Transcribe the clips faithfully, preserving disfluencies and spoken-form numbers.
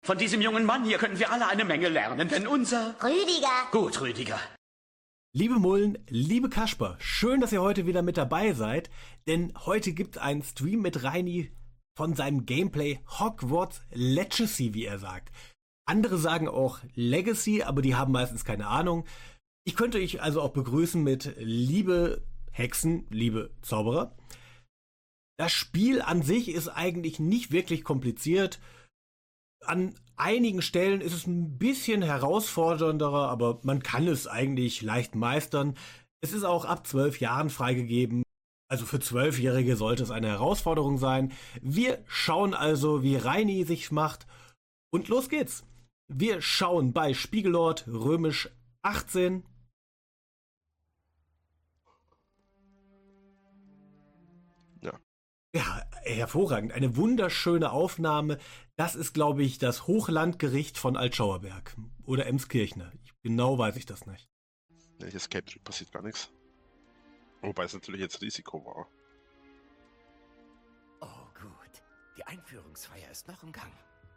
Von diesem jungen Mann hier können wir alle eine Menge lernen, denn unser... Rüdiger. Gut, Rüdiger. Liebe Mullen, liebe Kasper, schön, dass ihr heute wieder mit dabei seid, denn heute gibt es einen Stream mit Reini von seinem Gameplay Hogwarts Legacy, wie er sagt. Andere sagen auch Legacy, aber die haben meistens keine Ahnung. Ich könnte euch also auch begrüßen mit liebe Hexen, liebe Zauberer. Das Spiel an sich ist eigentlich nicht wirklich kompliziert. An einigen Stellen ist es ein bisschen herausfordernder, aber man kann es eigentlich leicht meistern. Es ist auch ab zwölf Jahren freigegeben. Also für Zwölfjährige sollte es eine Herausforderung sein. Wir schauen also, wie Reini sich macht. Und los geht's. Wir schauen bei Spiegelort römisch achtzehn. Ja. Ja, hervorragend. Eine wunderschöne Aufnahme. Das ist, glaube ich, das Hochlandgericht von Altschauerberg oder Emskirchner. Genau weiß ich das nicht. Wenn ich Escape drücke, passiert gar nichts. Wobei es natürlich jetzt Risiko war. Oh gut, die Einführungsfeier ist noch im Gang.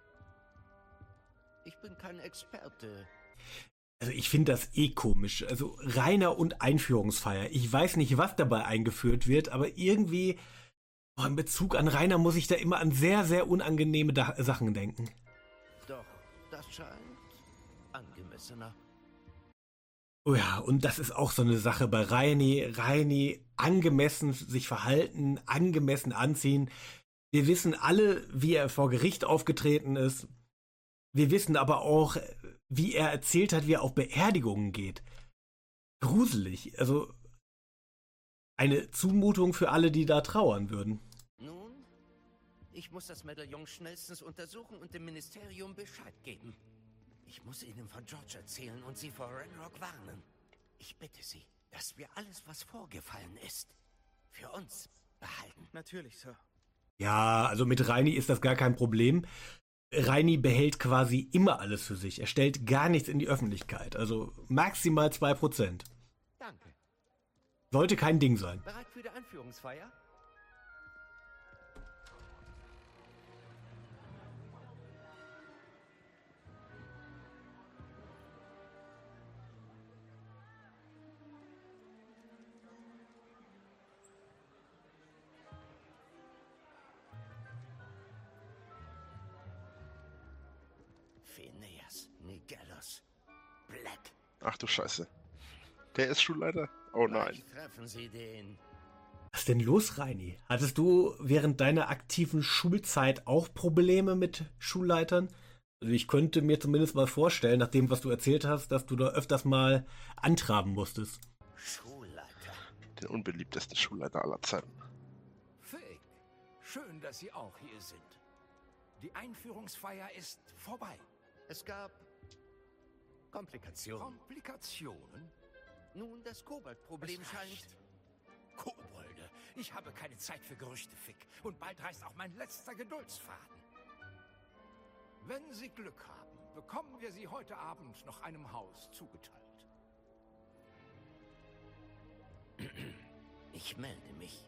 Ich bin kein Experte. Also ich finde das eh komisch. Also Rainer und Einführungsfeier. Ich weiß nicht, was dabei eingeführt wird, aber irgendwie... Oh, in Bezug an Rainer muss ich da immer an sehr, sehr unangenehme da- Sachen denken. Doch, das scheint angemessener. Oh ja, und das ist auch so eine Sache bei Reini. Reini, angemessen sich verhalten, angemessen anziehen. Wir wissen alle, wie er vor Gericht aufgetreten ist. Wir wissen aber auch, wie er erzählt hat, wie er auf Beerdigungen geht. Gruselig, also eine Zumutung für alle, die da trauern würden. Nun, ich muss das Medaillon schnellstens untersuchen und dem Ministerium Bescheid geben. Ich muss ihnen von George erzählen und sie vor Ranrock warnen. Ich bitte Sie, dass wir alles, was vorgefallen ist, für uns behalten. Natürlich, Sir. Ja, also mit Reini ist das gar kein Problem. Reini behält quasi immer alles für sich. Er stellt gar nichts in die Öffentlichkeit. Also maximal zwei Prozent. Danke. Sollte kein Ding sein. Bereit für die Einführungsfeier? Phineas, Nigellus, Black. Ach du Scheiße. Der ist Schulleiter? Oh nein. Gleich treffen Sie den. Was ist denn los, Reini? Hattest du während deiner aktiven Schulzeit auch Probleme mit Schulleitern? Also ich könnte mir zumindest mal vorstellen, nach dem, was du erzählt hast, dass du da öfters mal antraben musstest. Schulleiter. Den unbeliebtesten Schulleiter aller Zeiten. Fig, schön, dass Sie auch hier sind. Die Einführungsfeier ist vorbei. Es gab Komplikationen. Komplikationen? Nun, das Kobold-Problem Es scheint... reicht. Kobolde, ich habe keine Zeit für Gerüchte, Fick. Und bald reißt auch mein letzter Geduldsfaden. Wenn Sie Glück haben, bekommen wir Sie heute Abend noch einem Haus zugeteilt. Ich melde mich.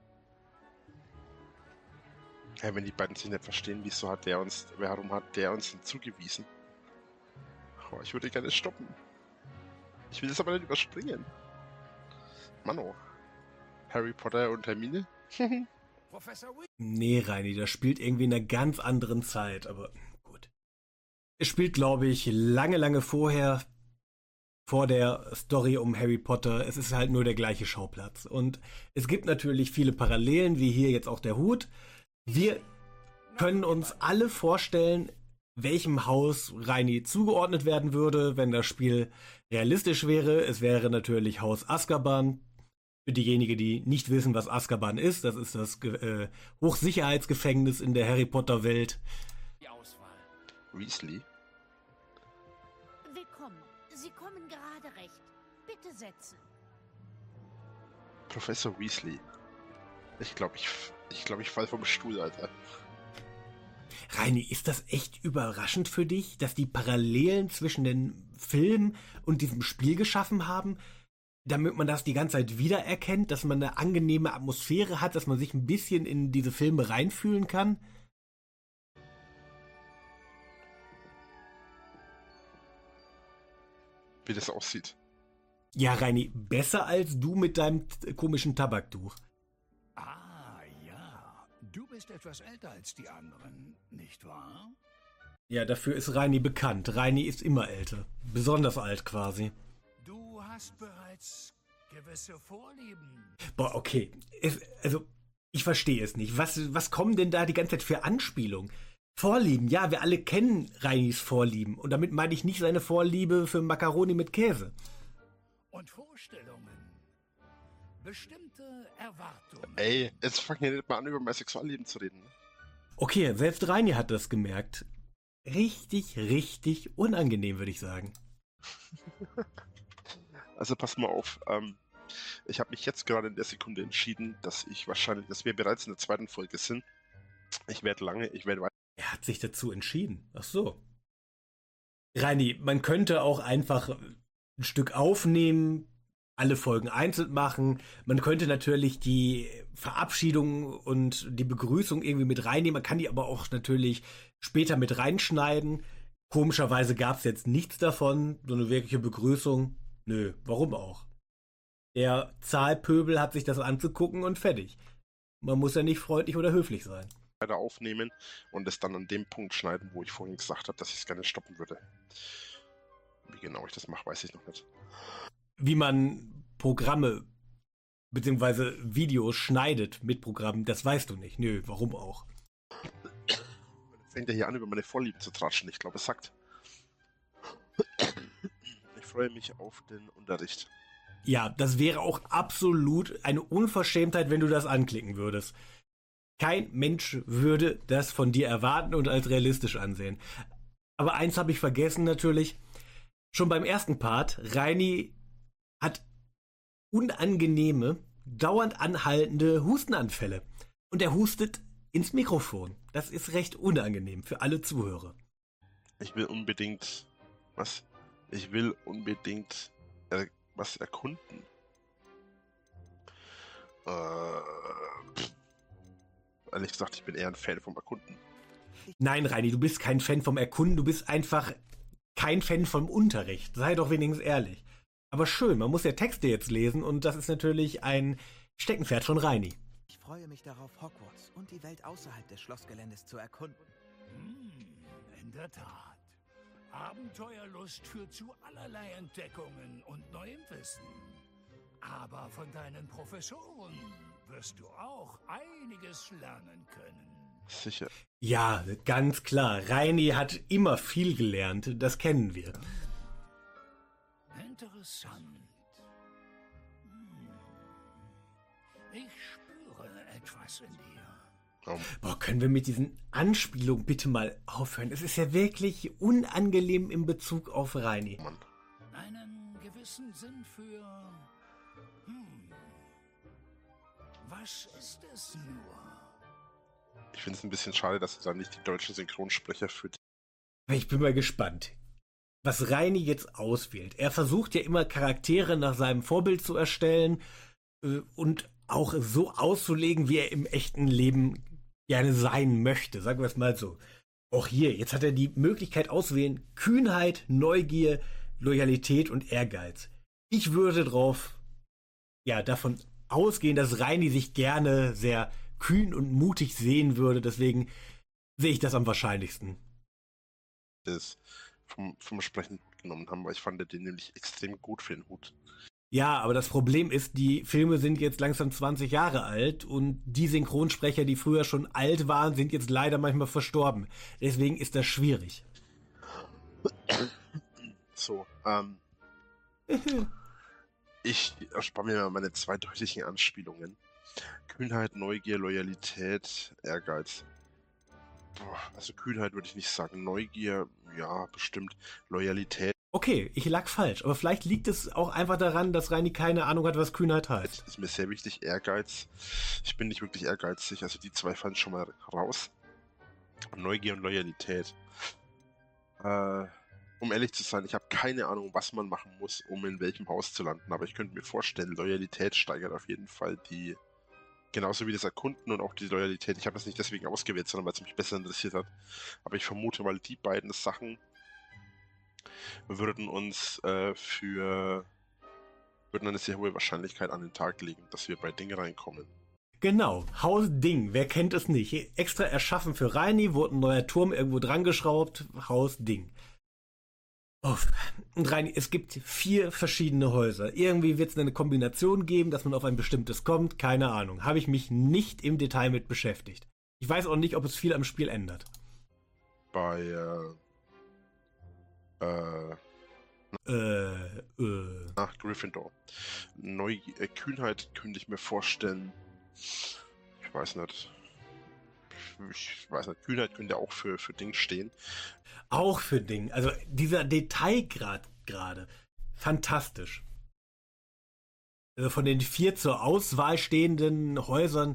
Ja, wenn die beiden sich nicht verstehen, wieso hat der uns, warum hat der uns denn zugewiesen? Oh, ich würde gerne stoppen. Ich will das aber nicht überspringen. Mano. Harry Potter und Hermine? Professor Weasley. Nee, Reini, das spielt irgendwie in einer ganz anderen Zeit, aber gut. Es spielt, glaube ich, lange, lange vorher, vor der Story um Harry Potter. Es ist halt nur der gleiche Schauplatz. Und es gibt natürlich viele Parallelen, wie hier jetzt auch der Hut. Wir können uns alle vorstellen, welchem Haus Reini zugeordnet werden würde, wenn das Spiel realistisch wäre. Es wäre natürlich Haus Azkaban. Für diejenigen, die nicht wissen, was Azkaban ist, das ist das äh, Hochsicherheitsgefängnis in der Harry Potter Welt. Die Auswahl. Weasley? Willkommen. Sie kommen gerade recht. Bitte setzen. Professor Weasley. Ich glaube, ich, ich, glaub, ich fall vom Stuhl, Alter. Reini, ist das echt überraschend für dich, dass die Parallelen zwischen den Filmen und diesem Spiel geschaffen haben, damit man das die ganze Zeit wiedererkennt, dass man eine angenehme Atmosphäre hat, dass man sich ein bisschen in diese Filme reinfühlen kann? wie das aussieht. Ja, Reini, besser als du mit deinem t- komischen Tabaktuch. Ah, ja. Du bist etwas älter als die anderen, nicht wahr? Ja, dafür ist Reini bekannt. Reini ist immer älter. Besonders alt quasi. Du hast bereits gewisse Vorlieben. Boah, okay. Es, also, ich verstehe es nicht. Was, was kommen denn da die ganze Zeit für Anspielungen? Vorlieben, ja, wir alle kennen Reinis Vorlieben. Und damit meine ich nicht seine Vorliebe für Macaroni mit Käse. Und Vorstellungen. Bestimmte Erwartungen. Ey, jetzt fangen wir nicht mal an, über mein Sexualleben zu reden. Ne? Okay, selbst Reini hat das gemerkt. Richtig, richtig unangenehm, würde ich sagen. Also pass mal auf, ähm, ich habe mich jetzt gerade in der Sekunde entschieden, dass ich wahrscheinlich, dass wir bereits in der zweiten Folge sind. Ich werde lange, ich werde weiter. Er hat sich dazu entschieden. Ach so. Reini, man könnte auch einfach ein Stück aufnehmen, alle Folgen einzeln machen. Man könnte natürlich die Verabschiedung und die Begrüßung irgendwie mit reinnehmen. Man kann die aber auch natürlich später mit reinschneiden. Komischerweise gab es jetzt nichts davon, so eine wirkliche Begrüßung. Nö, warum auch? Der Zahlpöbel hat sich das anzugucken und fertig. Man muss ja nicht freundlich oder höflich sein. aufnehmen und es dann an dem Punkt schneiden, wo ich vorhin gesagt habe, dass ich es gerne stoppen würde. Wie genau ich das mache, weiß ich noch nicht. Wie man Programme bzw. Videos schneidet mit Programmen, das weißt du nicht. Nö, warum auch? Jetzt fängt er hier an, über meine Vorlieben zu tratschen. Ich glaube, es sagt. Ich freue mich auf den Unterricht. Ja, das wäre auch absolut eine Unverschämtheit, wenn du das anklicken würdest. Kein Mensch würde das von dir erwarten und als realistisch ansehen. Aber eins habe ich vergessen natürlich. Schon beim ersten Part, Reini hat unangenehme, dauernd anhaltende Hustenanfälle. Und er hustet ins Mikrofon. Das ist recht unangenehm für alle Zuhörer. Ich will unbedingt... Was? Ich will unbedingt er, was erkunden. Äh... Pff. Ehrlich gesagt, ich bin eher ein Fan vom Erkunden. Nein, Reini, du bist kein Fan vom Erkunden, du bist einfach kein Fan vom Unterricht. Sei doch wenigstens ehrlich. Aber schön, man muss ja Texte jetzt lesen und das ist natürlich ein Steckenpferd von Reini. Ich freue mich darauf, Hogwarts und die Welt außerhalb des Schlossgeländes zu erkunden. Hm, in der Tat. Abenteuerlust führt zu allerlei Entdeckungen und neuem Wissen. Aber von deinen Professoren wirst du auch einiges lernen können. Sicher. Ja, ganz klar. Reini hat immer viel gelernt, das kennen wir. Interessant. Hm. Ich spüre etwas in dir. Um, Boah, können wir mit diesen Anspielungen bitte mal aufhören? Es ist ja wirklich unangenehm in Bezug auf Reini. Mann. Einen gewissen Sinn für... Hm. Was ist es nur? Ich finde es ein bisschen schade, dass du da nicht die deutschen Synchronsprecher für die... Ich bin mal gespannt, was Reini jetzt auswählt. Er versucht ja immer Charaktere nach seinem Vorbild zu erstellen äh, und auch so auszulegen, wie er im echten Leben gerne sein möchte. Sagen wir es mal so. Auch hier, jetzt hat er die Möglichkeit auszuwählen: Kühnheit, Neugier, Loyalität und Ehrgeiz. Ich würde drauf, ja, davon ausgehen, dass Reini sich gerne sehr kühn und mutig sehen würde. Deswegen sehe ich das am wahrscheinlichsten. das vom, vom Sprechen genommen haben, weil ich fand den nämlich extrem gut für den Hut. Ja, aber das Problem ist, die Filme sind jetzt langsam zwanzig Jahre alt und die Synchronsprecher, die früher schon alt waren, sind jetzt leider manchmal verstorben. Deswegen ist das schwierig. So, ähm... ich erspare mir mal meine zwei deutlichen Anspielungen. Kühnheit, Neugier, Loyalität, Ehrgeiz. Boah, also Kühnheit würde ich nicht sagen. Neugier, ja, bestimmt. Loyalität Okay, ich lag falsch, aber vielleicht liegt es auch einfach daran, dass Reini keine Ahnung hat, was Kühnheit heißt. ist mir sehr wichtig. Ehrgeiz. Ich bin nicht wirklich ehrgeizig, also die zwei fallen schon mal raus. Neugier und Loyalität. Äh, um ehrlich zu sein, ich habe keine Ahnung, was man machen muss, um in welchem Haus zu landen, aber ich könnte mir vorstellen, Loyalität steigert auf jeden Fall die, genauso wie das Erkunden und auch die Loyalität. Ich habe das nicht deswegen ausgewählt, sondern weil es mich besser interessiert hat. Aber ich vermute mal, die beiden Sachen würden uns äh, für würden eine sehr hohe Wahrscheinlichkeit an den Tag legen, dass wir bei Ding reinkommen. Genau, Haus Ding, wer kennt es nicht? Extra erschaffen für Reini, wurde ein neuer Turm irgendwo dran geschraubt, Haus Ding. Uff. Und Reini, es gibt vier verschiedene Häuser. Irgendwie wird es eine Kombination geben, dass man auf ein bestimmtes kommt, keine Ahnung. Habe ich mich nicht im Detail mit beschäftigt. Ich weiß auch nicht, ob es viel am Spiel ändert. Bei, äh, äh, Äh, äh. Ach, Gryffindor. Neu äh, Kühnheit könnte ich mir vorstellen. Ich weiß nicht. Ich weiß nicht. Kühnheit könnte auch für, für Ding stehen. Auch für Ding. Also dieser Detailgrad gerade. Fantastisch. Also von den vier zur Auswahl stehenden Häusern.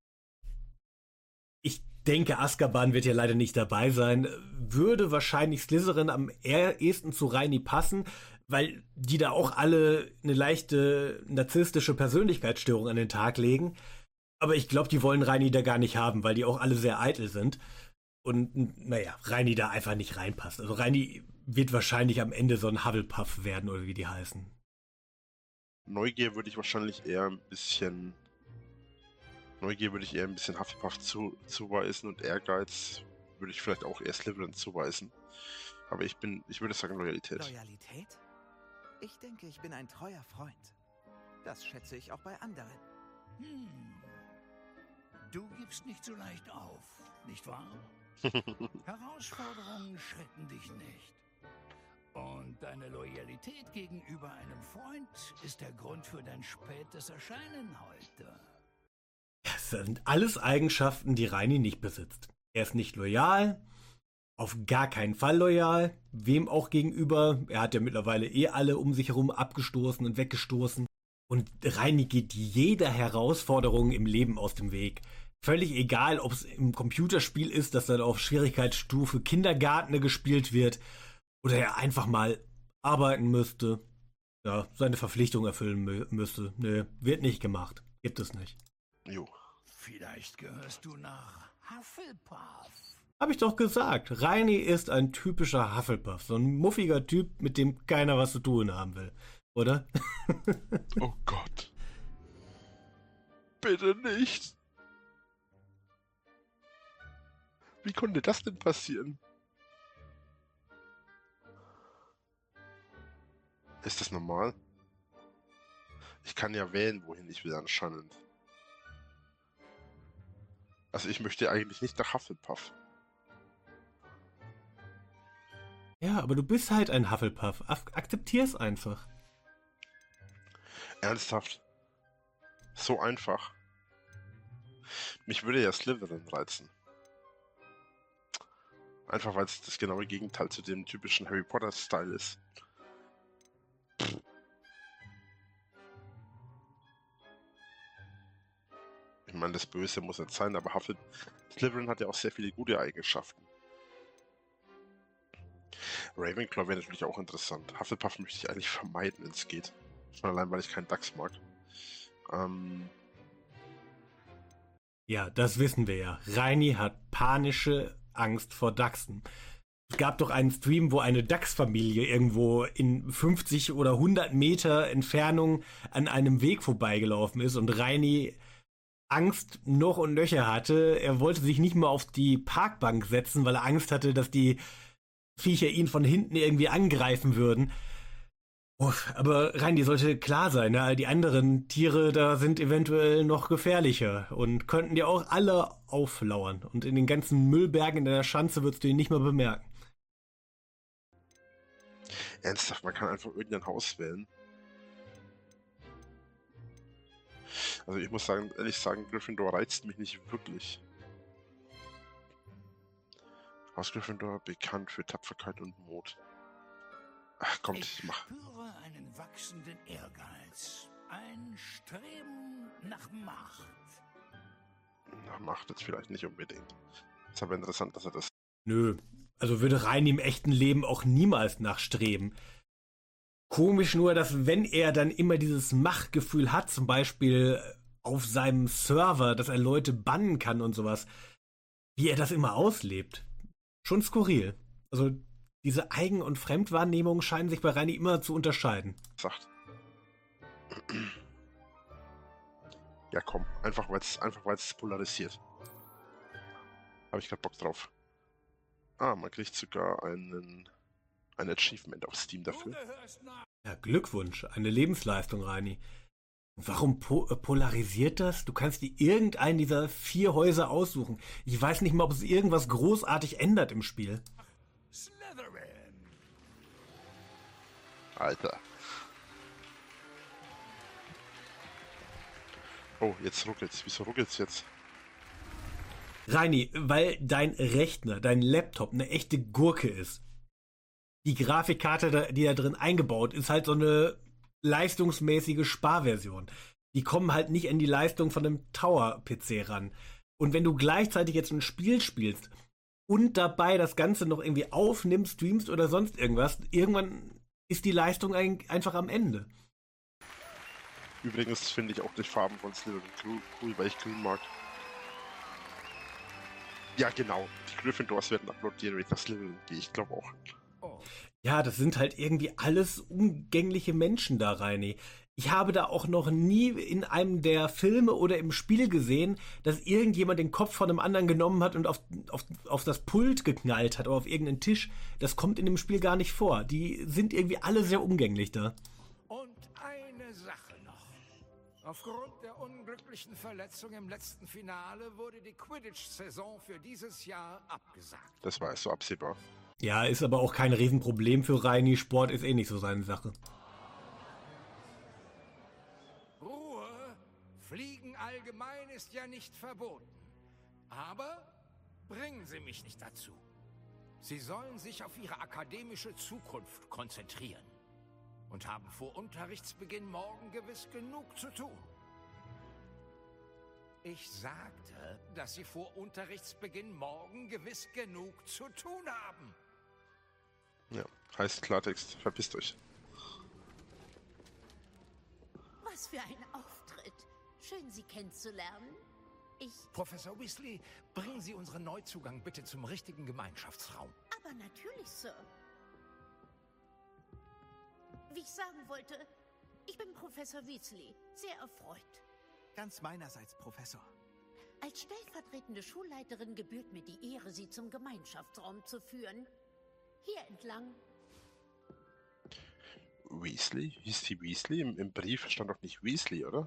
Ich denke, Azkaban wird ja leider nicht dabei sein. Würde wahrscheinlich Slytherin am ehesten zu Reini passen, weil die da auch alle eine leichte narzisstische Persönlichkeitsstörung an den Tag legen. Aber ich glaube, die wollen Reini da gar nicht haben, weil die auch alle sehr eitel sind. Und naja, Reini da einfach nicht reinpasst. Also Reini wird wahrscheinlich am Ende so ein Hufflepuff werden, oder wie die heißen. Neugier würde ich wahrscheinlich eher ein bisschen... Neugier würde ich eher ein bisschen Hufflepuff zu, zuweisen und Ehrgeiz würde ich vielleicht auch eher Slytherin zuweisen. Aber ich bin, ich würde sagen Loyalität. Loyalität? Ich denke, ich bin ein treuer Freund. Das schätze ich auch bei anderen. Hm. Du gibst nicht so leicht auf, nicht wahr? Herausforderungen schrecken dich nicht. Und deine Loyalität gegenüber einem Freund ist der Grund für dein spätes Erscheinen heute. Das sind alles Eigenschaften, die Reini nicht besitzt. Er ist nicht loyal, auf gar keinen Fall loyal, wem auch gegenüber. Er hat ja mittlerweile eh alle um sich herum abgestoßen und weggestoßen. Und Reini geht jeder Herausforderung im Leben aus dem Weg. Völlig egal, ob es im Computerspiel ist, das dann auf Schwierigkeitsstufe Kindergarten gespielt wird, oder er einfach mal arbeiten müsste, ja, seine Verpflichtung erfüllen mü- müsste. Nö, wird nicht gemacht. Gibt es nicht. Jo. Vielleicht gehörst du nach Hufflepuff. Hab ich doch gesagt, Reini ist ein typischer Hufflepuff, so ein muffiger Typ, mit dem keiner was zu tun haben will, oder? Oh Gott. Bitte nicht. Wie konnte das denn passieren? Ist das normal? Ich kann ja wählen, wohin ich will anscheinend. Also ich möchte eigentlich nicht nach Hufflepuff. Ja, aber du bist halt ein Hufflepuff. Ak- akzeptier's einfach. Ernsthaft? So einfach? Mich würde ja Slytherin reizen. Einfach weil es das genaue Gegenteil zu dem typischen Harry Potter-Style ist. Ich meine, das Böse muss nicht sein, aber Hufflepuff... Slytherin hat ja auch sehr viele gute Eigenschaften. Ravenclaw wäre natürlich auch interessant. Hufflepuff möchte ich eigentlich vermeiden, wenn es geht. Schon allein, weil ich keinen Dachs mag. Ähm... Ja, das wissen wir ja. Reini hat panische Angst vor Dachsen. Es gab doch einen Stream, wo eine Dachsfamilie irgendwo in fünfzig oder hundert Meter Entfernung an einem Weg vorbeigelaufen ist und Reini Angst noch und nöcher hatte. Er wollte sich nicht mehr auf die Parkbank setzen, weil er Angst hatte, dass die Viecher ihn von hinten irgendwie angreifen würden. Uff, aber Reini sollte klar sein, ne? Die anderen Tiere da sind eventuell noch gefährlicher und könnten dir auch alle auflauern. Und in den ganzen Müllbergen in der Schanze würdest du ihn nicht mehr bemerken. Ernsthaft, man kann einfach irgendein Haus wählen. Also ich muss sagen, ehrlich sagen, Gryffindor reizt mich nicht wirklich. Haus Gryffindor bekannt für Tapferkeit und Mut. Ach kommt, ich Ich mach. spüre einen wachsenden Ehrgeiz. Ein Streben nach Macht. Na, macht jetzt vielleicht nicht unbedingt. Ist aber interessant, dass er das... Nö, also würde Reini im echten Leben auch niemals nachstreben. Komisch nur, dass wenn er dann immer dieses Machtgefühl hat, zum Beispiel auf seinem Server, dass er Leute bannen kann und sowas, wie er das immer auslebt. Schon skurril. Also diese Eigen- und Fremdwahrnehmungen scheinen sich bei Reini immer zu unterscheiden. Sagt. Ja, komm. Einfach weil es einfach weil's polarisiert. Habe ich grad Bock drauf. Ah, man kriegt sogar einen, ein Achievement auf Steam dafür. Ja, Glückwunsch. Eine Lebensleistung, Reini. Warum po äh, polarisiert das? Du kannst dir irgendeinen dieser vier Häuser aussuchen. Ich weiß nicht mal, ob es irgendwas großartig ändert im Spiel. Alter. Oh, jetzt ruckelt's. Wieso ruckelt's jetzt? Reini, weil dein Rechner, dein Laptop eine echte Gurke ist. Die Grafikkarte, da- die da drin eingebaut ist, halt so eine leistungsmäßige Sparversion. Die kommen halt nicht in die Leistung von einem Tower-P C ran. Und wenn du gleichzeitig jetzt ein Spiel spielst und dabei das Ganze noch irgendwie aufnimmst, streamst oder sonst irgendwas, irgendwann ist die Leistung ein, einfach am Ende. Übrigens finde ich auch die Farben von Slytherin cool, cool, weil ich grün mag. Ja, genau. Die Gryffindors werden applaudieren, wenn ich das Slytherin gehe. Ich glaube auch. Ja, das sind halt irgendwie alles umgängliche Menschen da, Reini. Ich habe da auch noch nie in einem der Filme oder im Spiel gesehen, dass irgendjemand den Kopf von einem anderen genommen hat und auf, auf, auf das Pult geknallt hat oder auf irgendeinen Tisch. Das kommt in dem Spiel gar nicht vor. Die sind irgendwie alle sehr umgänglich da. Und eine Sache noch. Aufgrund der unglücklichen Verletzung im letzten Finale wurde die Quidditch-Saison für dieses Jahr abgesagt. Das war so absehbar. Ja, ist aber auch kein Riesenproblem für Reini. Sport ist eh nicht so seine Sache. Ruhe! Fliegen allgemein ist ja nicht verboten. Aber bringen Sie mich nicht dazu. Sie sollen sich auf Ihre akademische Zukunft konzentrieren. Und haben vor Unterrichtsbeginn morgen gewiss genug zu tun. Ich sagte, dass Sie vor Unterrichtsbeginn morgen gewiss genug zu tun haben. Ja, heißt Klartext. Verpisst euch. Was für ein Auftritt. Schön, Sie kennenzulernen. Ich... Professor Weasley, bringen Sie unseren Neuzugang bitte zum richtigen Gemeinschaftsraum. Aber natürlich, Sir. Wie ich sagen wollte, ich bin Professor Weasley. Sehr erfreut. Ganz meinerseits, Professor. Als stellvertretende Schulleiterin gebührt mir die Ehre, Sie zum Gemeinschaftsraum zu führen. Hier entlang. Weasley? Hieß die Weasley? Im, Im Brief stand doch nicht Weasley, oder?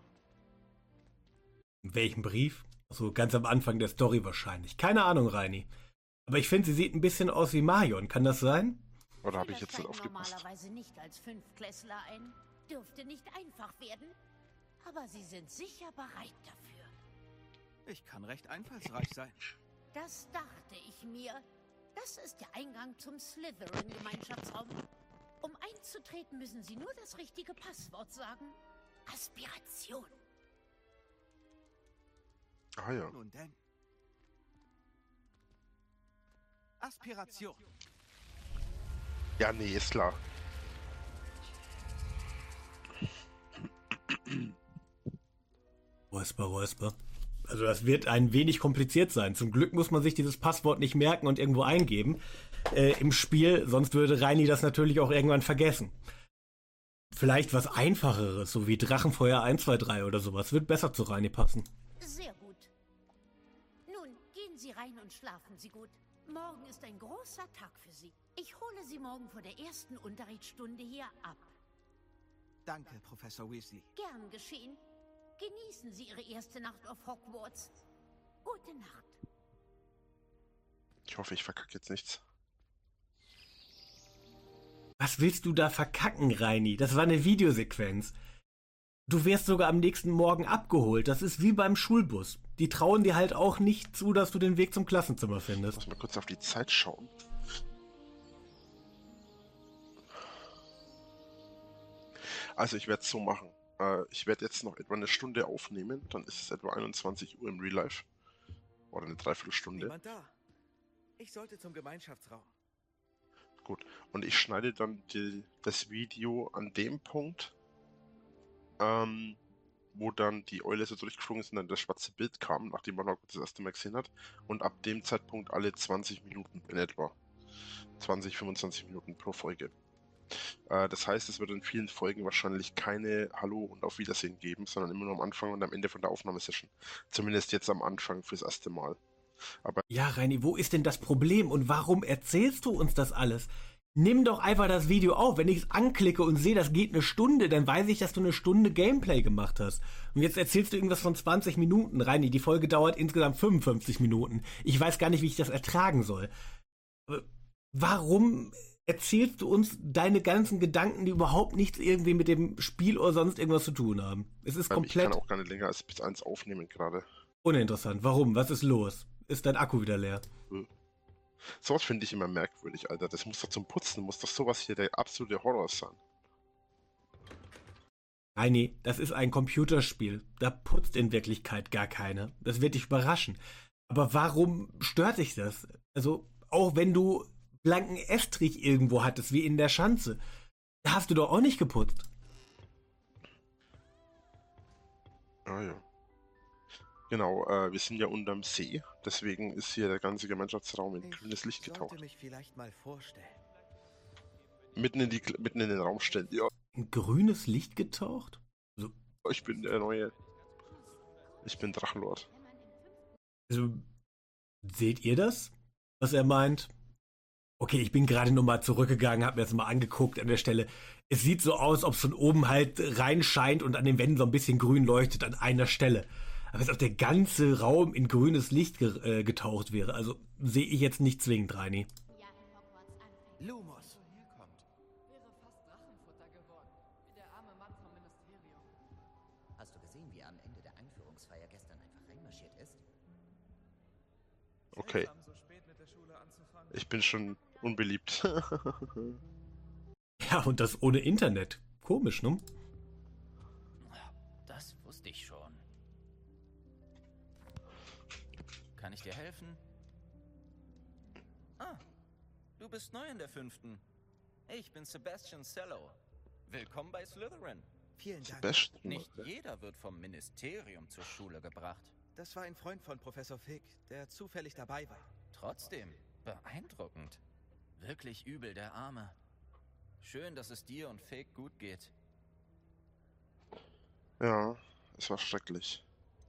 In welchem Brief? So ganz am Anfang der Story wahrscheinlich. Keine Ahnung, Reini. Aber ich finde, sie sieht ein bisschen aus wie Marion. Kann das sein? Oder habe ich Schüler jetzt nicht steigen aufgepasst? normalerweise nicht als Fünftklässler ein. Dürfte nicht einfach werden. Aber Sie sind sicher bereit dafür. Ich kann recht einfallsreich sein. Das dachte ich mir. Das ist der Eingang zum Slytherin-Gemeinschaftsraum. Um einzutreten, müssen Sie nur das richtige Passwort sagen. Aspiration. Ah ja. Nun denn. Aspiration. Ja, nee, ist klar. Räusper, Räusper. Also das wird ein wenig kompliziert sein. Zum Glück muss man sich dieses Passwort nicht merken und irgendwo eingeben äh, im Spiel, sonst würde Reini das natürlich auch irgendwann vergessen. Vielleicht was Einfacheres, so wie Drachenfeuer eins zwei drei oder sowas, wird besser zu Reini passen. Sehr gut. Nun, gehen Sie rein und schlafen Sie gut. Morgen ist ein großer Tag für Sie. Ich hole Sie morgen vor der ersten Unterrichtsstunde hier ab. Danke, Professor Weasley. Gern geschehen. Genießen Sie Ihre erste Nacht auf Hogwarts. Gute Nacht. Ich hoffe, ich verkacke jetzt nichts. Was willst du da verkacken, Reini? Das war eine Videosequenz. Du wirst sogar am nächsten Morgen abgeholt. Das ist wie beim Schulbus. Die trauen dir halt auch nicht zu, dass du den Weg zum Klassenzimmer findest. Lass mal kurz auf die Zeit schauen. Also ich werde es so machen. Äh, ich werde jetzt noch etwa eine Stunde aufnehmen. Dann ist es etwa einundzwanzig Uhr im Real Life. Oder eine Dreiviertelstunde. Niemand da. Ich sollte zum Gemeinschaftsraum. Gut. Und ich schneide dann die, das Video an dem Punkt, ähm, wo dann die Eule so durchgeflogen ist und dann das schwarze Bild kam, nachdem man noch das erste Mal gesehen hat. Und ab dem Zeitpunkt alle zwanzig Minuten in etwa. zwanzig, fünfundzwanzig Minuten pro Folge. Äh, das heißt, es wird in vielen Folgen wahrscheinlich keine Hallo und Auf Wiedersehen geben, sondern immer nur am Anfang und am Ende von der Aufnahmesession. Zumindest jetzt am Anfang fürs erste Mal. Aber Ja, Reini, wo ist denn das Problem und warum erzählst du uns das alles? Nimm doch einfach das Video auf. Wenn ich es anklicke und sehe, das geht eine Stunde, dann weiß ich, dass du eine Stunde Gameplay gemacht hast. Und jetzt erzählst du irgendwas von zwanzig Minuten. Reini, die Folge dauert insgesamt fünfundfünfzig Minuten. Ich weiß gar nicht, wie ich das ertragen soll. Aber warum erzählst du uns deine ganzen Gedanken, die überhaupt nichts irgendwie mit dem Spiel oder sonst irgendwas zu tun haben? Es ist ähm, komplett ich kann auch gar nicht länger als bis eins aufnehmen gerade. uninteressant. Warum? Was ist los? Ist dein Akku wieder leer? Sowas finde ich immer merkwürdig, Alter. Das muss doch zum Putzen, muss doch sowas hier der absolute Horror sein. Reini, das ist ein Computerspiel. Da putzt in Wirklichkeit gar keiner. Das wird dich überraschen. Aber warum stört dich das? Also, auch wenn du blanken Estrich irgendwo hattest, wie in der Schanze, da hast du doch auch nicht geputzt. Ah ja. Genau, äh, wir sind ja unterm See, deswegen ist hier der ganze Gemeinschaftsraum in grünes Licht Ich sollte getaucht. mich vielleicht mal vorstellen. Mitten in, die, mitten in den Raum stellen. Ja, In grünes Licht getaucht? ich bin der neue. Ich bin Drachenlord. Also, seht ihr das, was er meint? Okay, ich bin gerade nur mal zurückgegangen, hab mir das mal angeguckt an der Stelle. Es sieht so aus, ob es von oben halt reinscheint und an den Wänden so ein bisschen grün leuchtet an einer Stelle. Aber als ob der ganze Raum in grünes Licht ge äh, getaucht wäre. Also sehe ich jetzt nicht zwingend, Reini. Lumos. Hast du gesehen, wie er am Ende der Einführungsfeier gestern einfach reinmarschiert ist? Okay. Ich bin schon unbeliebt. Ja, und das ohne Internet. Komisch, ne? Das wusste ich schon. Kann ich dir helfen? Ah, du bist neu in der fünften. Ich bin Sebastian Cello. Willkommen bei Slytherin. Vielen Dank. Sebastian. Nicht jeder wird vom Ministerium zur Schule gebracht. Das war ein Freund von Professor Fig, der zufällig dabei war. Trotzdem, beeindruckend. Wirklich übel, der Arme. Schön, dass es dir und Fig gut geht. Ja, es war schrecklich.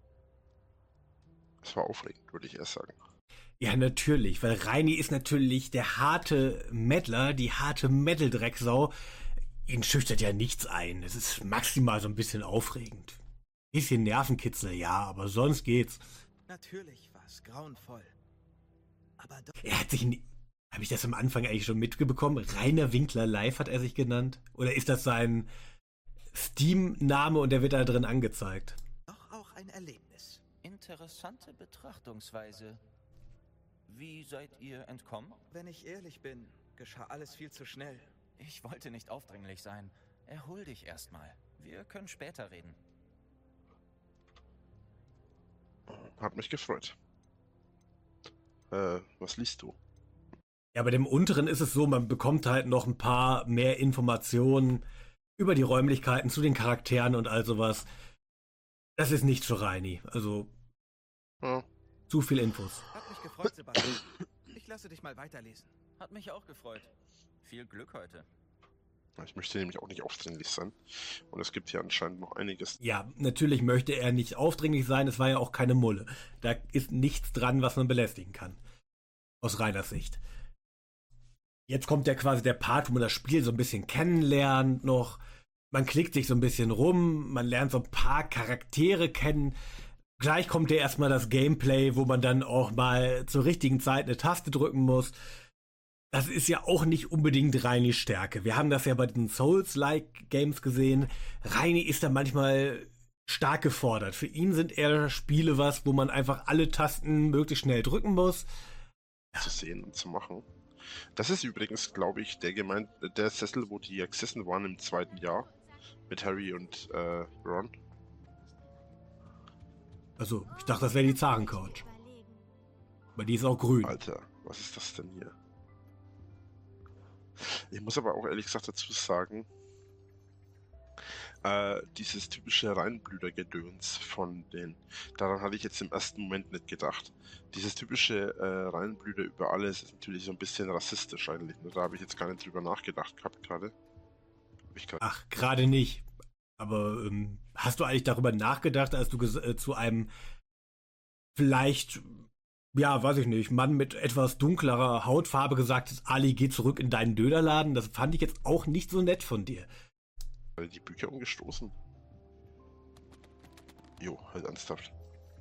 Es war aufregend, würde ich erst sagen. Ja, natürlich, weil Reini ist natürlich der harte Mettler, die harte Metal-Drecksau. Ihn schüchtert ja nichts ein. Es ist maximal so ein bisschen aufregend. Bisschen Nervenkitzel, ja, aber sonst geht's. Natürlich war es grauenvoll. Aber doch. Er hat sich... Habe ich das am Anfang eigentlich schon mitbekommen? Rainer Winkler Live hat er sich genannt? Oder ist das sein Steam-Name und der wird da drin angezeigt? Doch auch ein Erlebnis. Interessante Betrachtungsweise. Wie seid ihr entkommen? Wenn ich ehrlich bin, geschah alles viel zu schnell. Ich wollte nicht aufdringlich sein. Erhol dich erstmal. Wir können später reden. Hat mich gefreut. Äh, was liest du? Ja, bei dem unteren ist es so, man bekommt halt noch ein paar mehr Informationen über die Räumlichkeiten zu den Charakteren und all sowas. Das ist nichts für Reini. Also, Ja. zu viel Infos. Hat mich gefreut, Sebastian. Ich lasse dich mal weiterlesen. Hat mich auch gefreut. Viel Glück heute. Ich möchte nämlich auch nicht aufdringlich sein. Und es gibt hier anscheinend noch einiges. Ja, natürlich möchte er nicht aufdringlich sein, es war ja auch keine Mulle. Da ist nichts dran, was man belästigen kann. Aus Rainers Sicht. Jetzt kommt ja quasi der Part, wo man das Spiel so ein bisschen kennenlernt noch. Man klickt sich so ein bisschen rum, man lernt so ein paar Charaktere kennen. Gleich kommt ja erstmal das Gameplay, wo man dann auch mal zur richtigen Zeit eine Taste drücken muss. Das ist ja auch nicht unbedingt Reinis Stärke. Wir haben das ja bei den Souls-like Games gesehen. Reini ist da manchmal stark gefordert. Für ihn sind eher Spiele was, wo man einfach alle Tasten möglichst schnell drücken muss. Zu sehen und zu machen. Das ist übrigens, glaube ich, der gemeint, der Sessel, wo die gesessen waren im zweiten Jahr. Mit Harry und äh, Ron. Also, ich dachte, das wäre die Zarencouch. Aber die ist auch grün. Alter, was ist das denn hier? Ich muss aber auch ehrlich gesagt dazu sagen, Äh, dieses typische Reinblütergedöns von den. Daran hatte ich jetzt im ersten Moment nicht gedacht. Dieses typische äh, Reinblüter über alles ist natürlich so ein bisschen rassistisch eigentlich. Ne? Da habe ich jetzt gar nicht drüber nachgedacht gehabt gerade. Ach, gerade nicht. Aber ähm, hast du eigentlich darüber nachgedacht, als du äh, zu einem vielleicht, ja, weiß ich nicht, Mann mit etwas dunklerer Hautfarbe gesagt hast, Ali, geh zurück in deinen Dönerladen? Das fand ich jetzt auch nicht so nett von dir. Die Bücher umgestoßen. Jo, halt ernsthaft.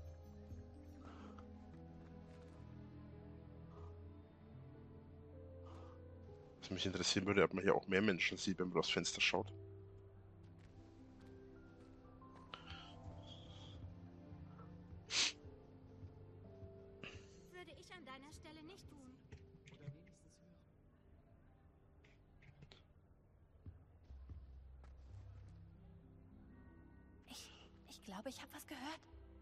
Was mich interessieren würde, ob man hier auch mehr Menschen sieht, wenn man aufs Fenster schaut. Würde ich an deiner Stelle nicht tun. Ich glaube, ich habe was gehört.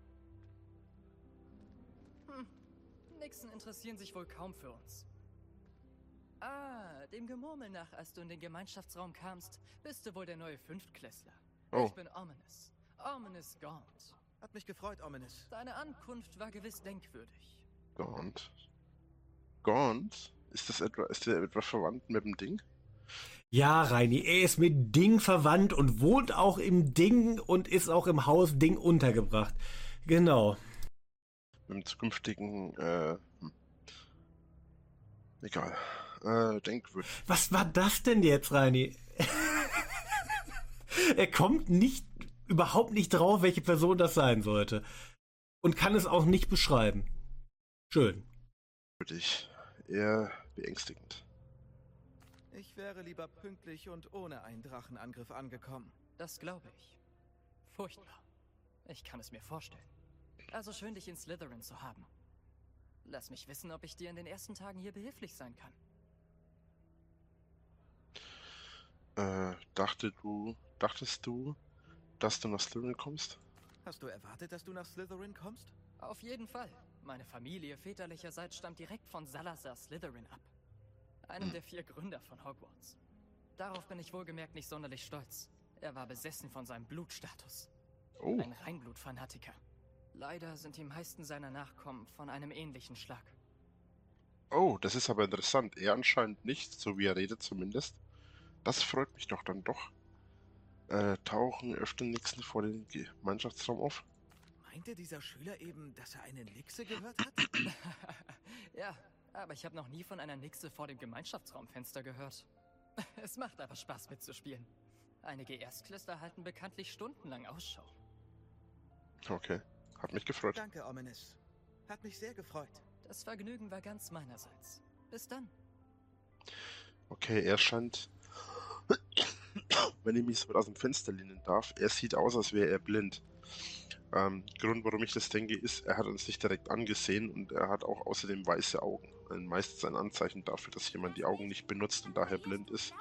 Hm. Nixon interessieren sich wohl kaum für uns. Ah, dem Gemurmel nach, als du in den Gemeinschaftsraum kamst, bist du wohl der neue Fünftklässler. Oh. Ich bin Ominous. Ominous Gaunt. Hat mich gefreut, Ominous. Deine Ankunft war gewiss denkwürdig. Gaunt? Gaunt? Ist das etwa, ist der etwa verwandt mit dem Ding? Ja, Reini, er ist mit Ding verwandt und wohnt auch im Ding und ist auch im Haus Ding untergebracht. Genau. Mit dem zukünftigen, äh, hm. Egal. Äh, denkwürdig. Was war das denn jetzt, Reini? Er kommt nicht, überhaupt nicht drauf, welche Person das sein sollte. Und kann es auch nicht beschreiben. Schön. Denkwürdig. Eher beängstigend. Ich wäre lieber pünktlich und ohne einen Drachenangriff angekommen. Das glaube ich. Furchtbar. Ich kann es mir vorstellen. Also schön, dich in Slytherin zu haben. Lass mich wissen, ob ich dir in den ersten Tagen hier behilflich sein kann. Äh, dachte du, dachtest du, dass du nach Slytherin kommst? Hast du erwartet, dass du nach Slytherin kommst? Auf jeden Fall. Meine Familie väterlicherseits stammt direkt von Salazar Slytherin ab. Einem hm. der vier Gründer von Hogwarts. Darauf bin ich wohlgemerkt nicht sonderlich stolz. Er war besessen von seinem Blutstatus. Oh. Ein Reinblutfanatiker. Leider sind die meisten seiner Nachkommen von einem ähnlichen Schlag. Oh, das ist aber interessant. Er anscheinend nicht, so wie er redet zumindest. Das freut mich doch dann doch. Äh, tauchen öfter Nixon vor den Gemeinschaftsraum auf? Meinte dieser Schüler eben, dass er eine Nixe gehört hat? Ja, aber ich habe noch nie von einer Nixe vor dem Gemeinschaftsraumfenster gehört. Es macht aber Spaß mitzuspielen. Einige Erstklässler halten bekanntlich stundenlang Ausschau. Okay, hat mich gefreut. Danke, Ominous. Hat mich sehr gefreut. Das Vergnügen war ganz meinerseits. Bis dann. Okay, er scheint, wenn ich mich so aus dem Fenster lehnen darf, er sieht aus, als wäre er blind. Ähm, Grund, warum ich das denke, ist, er hat uns nicht direkt angesehen und er hat auch außerdem weiße Augen. Meistens ein Anzeichen dafür, dass jemand die Augen nicht benutzt und daher blind ist.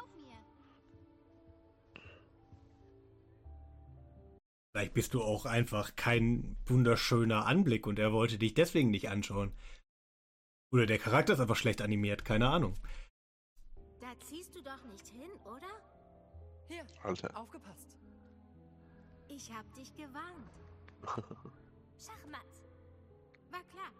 Vielleicht bist du auch einfach kein wunderschöner Anblick und er wollte dich deswegen nicht anschauen. Oder der Charakter ist einfach schlecht animiert, keine Ahnung. Da ziehst du doch nicht hin, oder? Hier, Alter. Aufgepasst. Ich hab dich gewarnt. Schachmatt. War klar.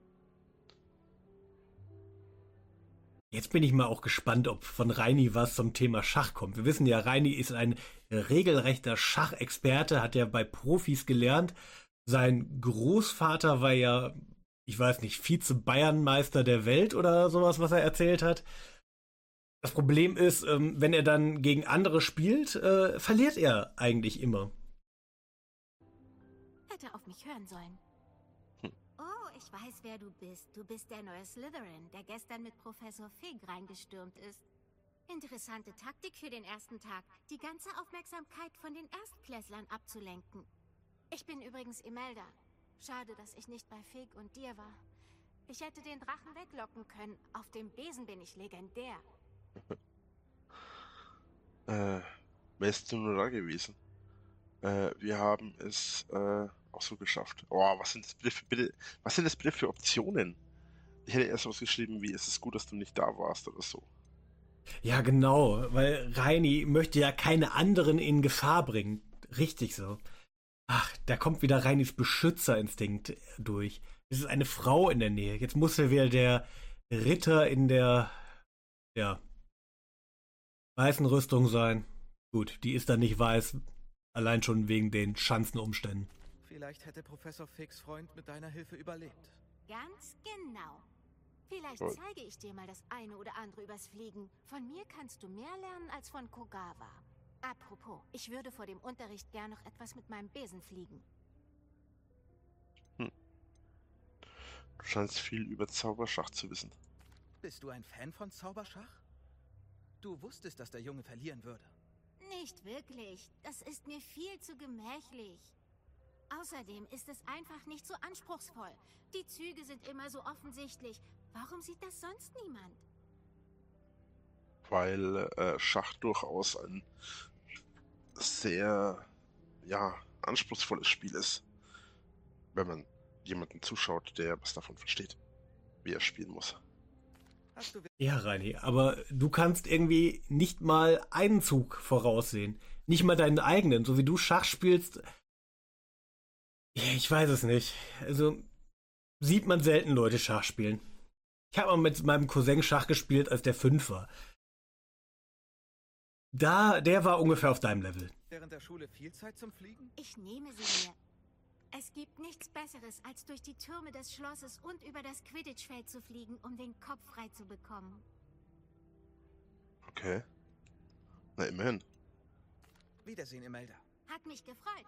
Jetzt bin ich mal auch gespannt, ob von Reini was zum Thema Schach kommt. Wir wissen ja, Reini ist ein regelrechter Schachexperte, hat ja bei Profis gelernt. Sein Großvater war ja, ich weiß nicht, Vize-Bayernmeister der Welt oder sowas, was er erzählt hat. Das Problem ist, wenn er dann gegen andere spielt, äh, verliert er eigentlich immer. Hätte auf mich hören sollen. Hm. Oh, ich weiß, wer du bist. Du bist der neue Slytherin, der gestern mit Professor Fig reingestürmt ist. Interessante Taktik für den ersten Tag, die ganze Aufmerksamkeit von den Erstklässlern abzulenken. Ich bin übrigens Imelda. Schade, dass ich nicht bei Fig und dir war. Ich hätte den Drachen weglocken können. Auf dem Besen bin ich legendär. äh, wärst du nur da gewesen? Äh, wir haben es äh, auch so geschafft. Oh, was sind das bitte für, bitte, was sind das bitte für Optionen? Ich hätte erst was geschrieben wie, es ist gut, dass du nicht da warst oder so. Ja, genau, weil Reini möchte ja keine anderen in Gefahr bringen. richtig so. Ach, da kommt wieder Reinis Beschützerinstinkt durch. Es ist eine Frau in der Nähe. Jetzt muss er wieder der Ritter in der, ja, weißen Rüstung sein. Gut, die ist dann nicht weiß, allein schon wegen den Schanzenumständen. Vielleicht hätte Professor Figs Freund mit deiner Hilfe überlebt. Ganz genau. Vielleicht Toll. zeige ich dir mal das eine oder andere übers Fliegen. Von mir kannst du mehr lernen als von Kogawa. Apropos, ich würde vor dem Unterricht gern noch etwas mit meinem Besen fliegen. Hm. Du scheinst viel über Zauberschach zu wissen. Bist du ein Fan von Zauberschach? Du wusstest, dass der Junge verlieren würde. Nicht wirklich. Das ist mir viel zu gemächlich. Außerdem ist es einfach nicht so anspruchsvoll. Die Züge sind immer so offensichtlich. Warum sieht das sonst niemand? Weil äh, Schach durchaus ein sehr, ja, anspruchsvolles Spiel ist. Wenn man jemanden zuschaut, der was davon versteht, wie er spielen muss. Hast du Ja, Reini, aber du kannst irgendwie nicht mal einen Zug voraussehen. Nicht mal deinen eigenen, so wie du Schach spielst. Ich weiß es nicht. Also, sieht man selten Leute Schach spielen. Ich habe mal mit meinem Cousin Schach gespielt, als der fünf war. Da, der war ungefähr auf deinem Level. während der Schule viel Zeit zum Fliegen? Ich nehme sie mir. Es gibt nichts Besseres, als durch die Türme des Schlosses und über das Quidditch-Feld zu fliegen, um den Kopf frei zu bekommen. Okay. Na, immerhin. Wiedersehen, Imelda. Hat mich gefreut.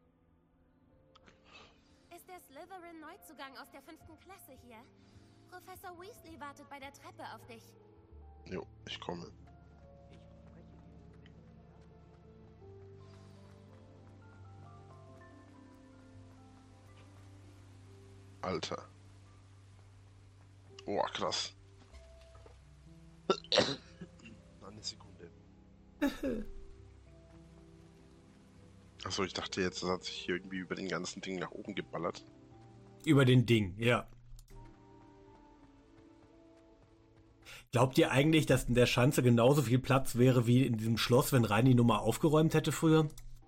Ist der Slytherin-Neuzugang aus der fünften Klasse hier? Professor Weasley wartet bei der Treppe auf dich. Jo, ich komme. Alter. Oh, krass. Eine Sekunde. Achso, ich dachte jetzt, das hat sich hier irgendwie über den ganzen Ding nach oben geballert. Über den Ding, ja. Glaubt ihr eigentlich, dass in der Schanze genauso viel Platz wäre wie in diesem Schloss, wenn Reini nur mal aufgeräumt hätte früher?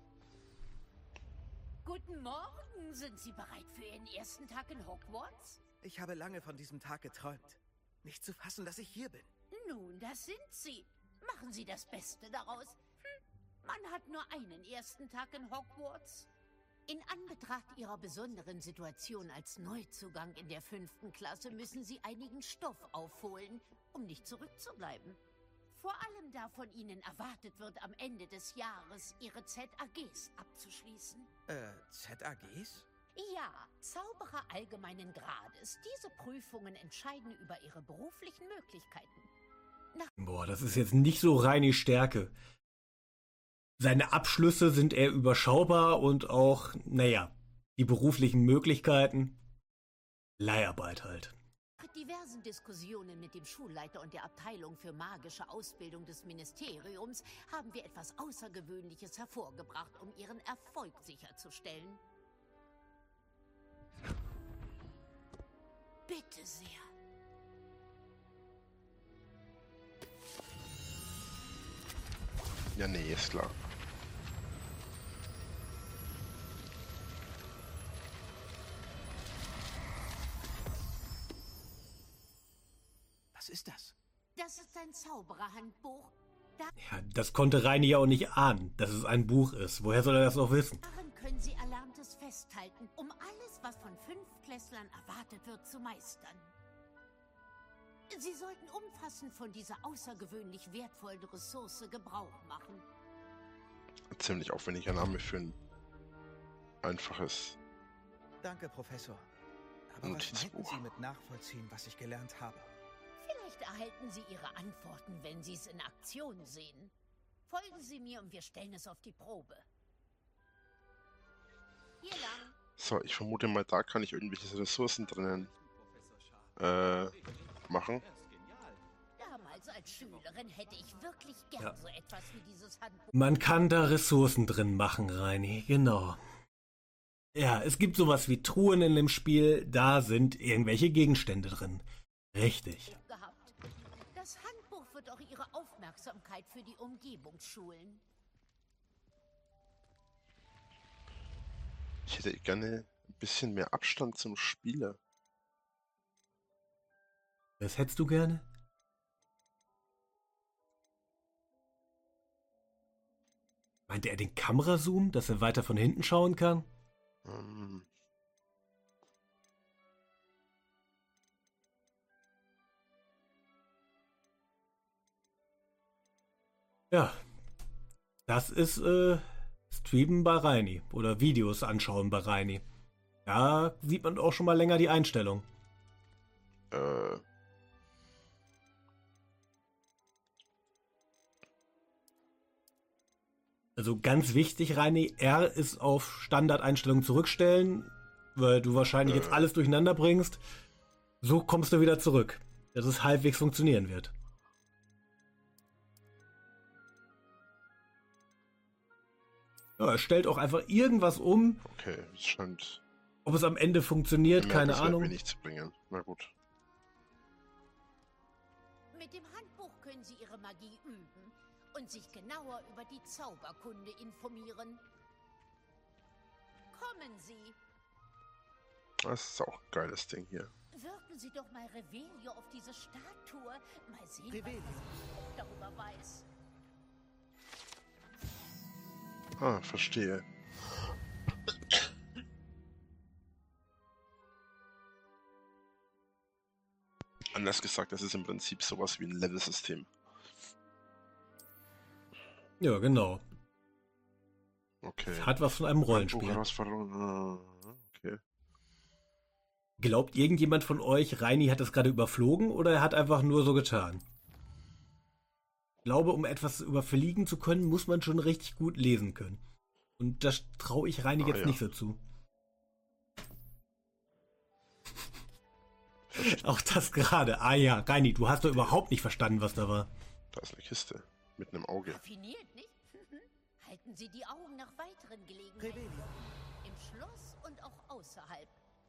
Guten Morgen. Sind Sie bereit für Ihren ersten Tag in Hogwarts? Ich habe lange von diesem Tag geträumt. Nicht zu fassen, dass ich hier bin. Nun, das sind Sie. Machen Sie das Beste daraus. Hm, man hat nur einen ersten Tag in Hogwarts. In Anbetracht Ihrer besonderen Situation als Neuzugang in der fünften Klasse müssen Sie einigen Stoff aufholen, um nicht zurückzubleiben. Vor allem da von Ihnen erwartet wird, am Ende des Jahres Ihre Z A Gs abzuschließen. Äh, Z A Gs? Ja, Zauberer allgemeinen Grades. Diese Prüfungen entscheiden über Ihre beruflichen Möglichkeiten. Nach Boah, das ist jetzt nicht so Reini Stärke. Seine Abschlüsse sind eher überschaubar und auch, naja, die beruflichen Möglichkeiten, Leiharbeit halt. Nach diversen Diskussionen mit dem Schulleiter und der Abteilung für magische Ausbildung des Ministeriums haben wir etwas Außergewöhnliches hervorgebracht, um Ihren Erfolg sicherzustellen. Bitte sehr. Ja, nee, ist klar. Was ist das? Das ist ein Zaubererhandbuch. Ja, das konnte Reini ja auch nicht ahnen, dass es ein Buch ist. Woher soll er das noch wissen? Darin können Sie Erlerntes festhalten, um alles, was von Fünftklässlern erwartet wird, zu meistern. Sie sollten umfassend von dieser außergewöhnlich wertvollen Ressource Gebrauch machen. Ein ziemlich aufwendiger Name für ein einfaches Danke, Professor. Aber was meinten Notizbuch. Sie mit nachvollziehen, was ich gelernt habe? Vielleicht erhalten Sie Ihre Antworten, wenn Sie es in Aktion sehen. Folgen Sie mir und wir stellen es auf die Probe. Hier lang. So, ich vermute mal, da kann ich irgendwelche Ressourcen drinnen äh, machen. Damals als Schülerin hätte ich wirklich gern Ja. so etwas wie dieses Handbuch. Man kann da Ressourcen drin machen, Reini, genau. Ja, es gibt sowas wie Truhen in dem Spiel, da sind irgendwelche Gegenstände drin. Richtig. Gehabt. Das Handbuch wird auch Ihre Aufmerksamkeit für die Umgebung schulen. Ich hätte gerne ein bisschen mehr Abstand zum Spieler. Das hättest du gerne? Meinte er den Kamerazoom, dass er weiter von hinten schauen kann? Ähm. Ja, das ist äh, Streamen bei Reini oder Videos anschauen bei Reini. Da sieht man auch schon mal länger die Einstellung. Äh. Also ganz wichtig, Reini, R ist auf Standardeinstellungen zurückstellen, weil du wahrscheinlich äh. jetzt alles durcheinander bringst. So kommst du wieder zurück, dass es halbwegs funktionieren wird. Ja, er stellt auch einfach irgendwas um. Okay, es scheint. Ob es am Ende funktioniert, keine Ahnung. Wenig zu bringen. Na gut. Mit dem Handbuch können Sie Ihre Magie üben und sich genauer über die Zauberkunde informieren. Kommen Sie. Das ist auch ein geiles Ding hier. Wirken Sie doch mal Revelio auf diese Statue. Mal sehen, Revelio. was er darüber weiß. Ah, verstehe. Anders gesagt, das ist im Prinzip sowas wie ein Level-System. Ja, genau. Okay. Es hat was von einem Rollenspiel. Herausforderung. Okay. Glaubt irgendjemand von euch, Reini hat das gerade überflogen oder er hat einfach nur so getan? Ich glaube, um etwas überfliegen zu können, muss man schon richtig gut lesen können. Und das traue ich Reini Ah, jetzt ja. nicht so zu. Auch das gerade. Ah ja, Reini, du hast doch überhaupt nicht verstanden, was da war. Da ist eine Kiste mit einem Auge. Raffiniert, nicht? Halten Sie die Augen nach weiteren Gelegenheiten Revelio. offen. Im Schloss und auch außerhalb.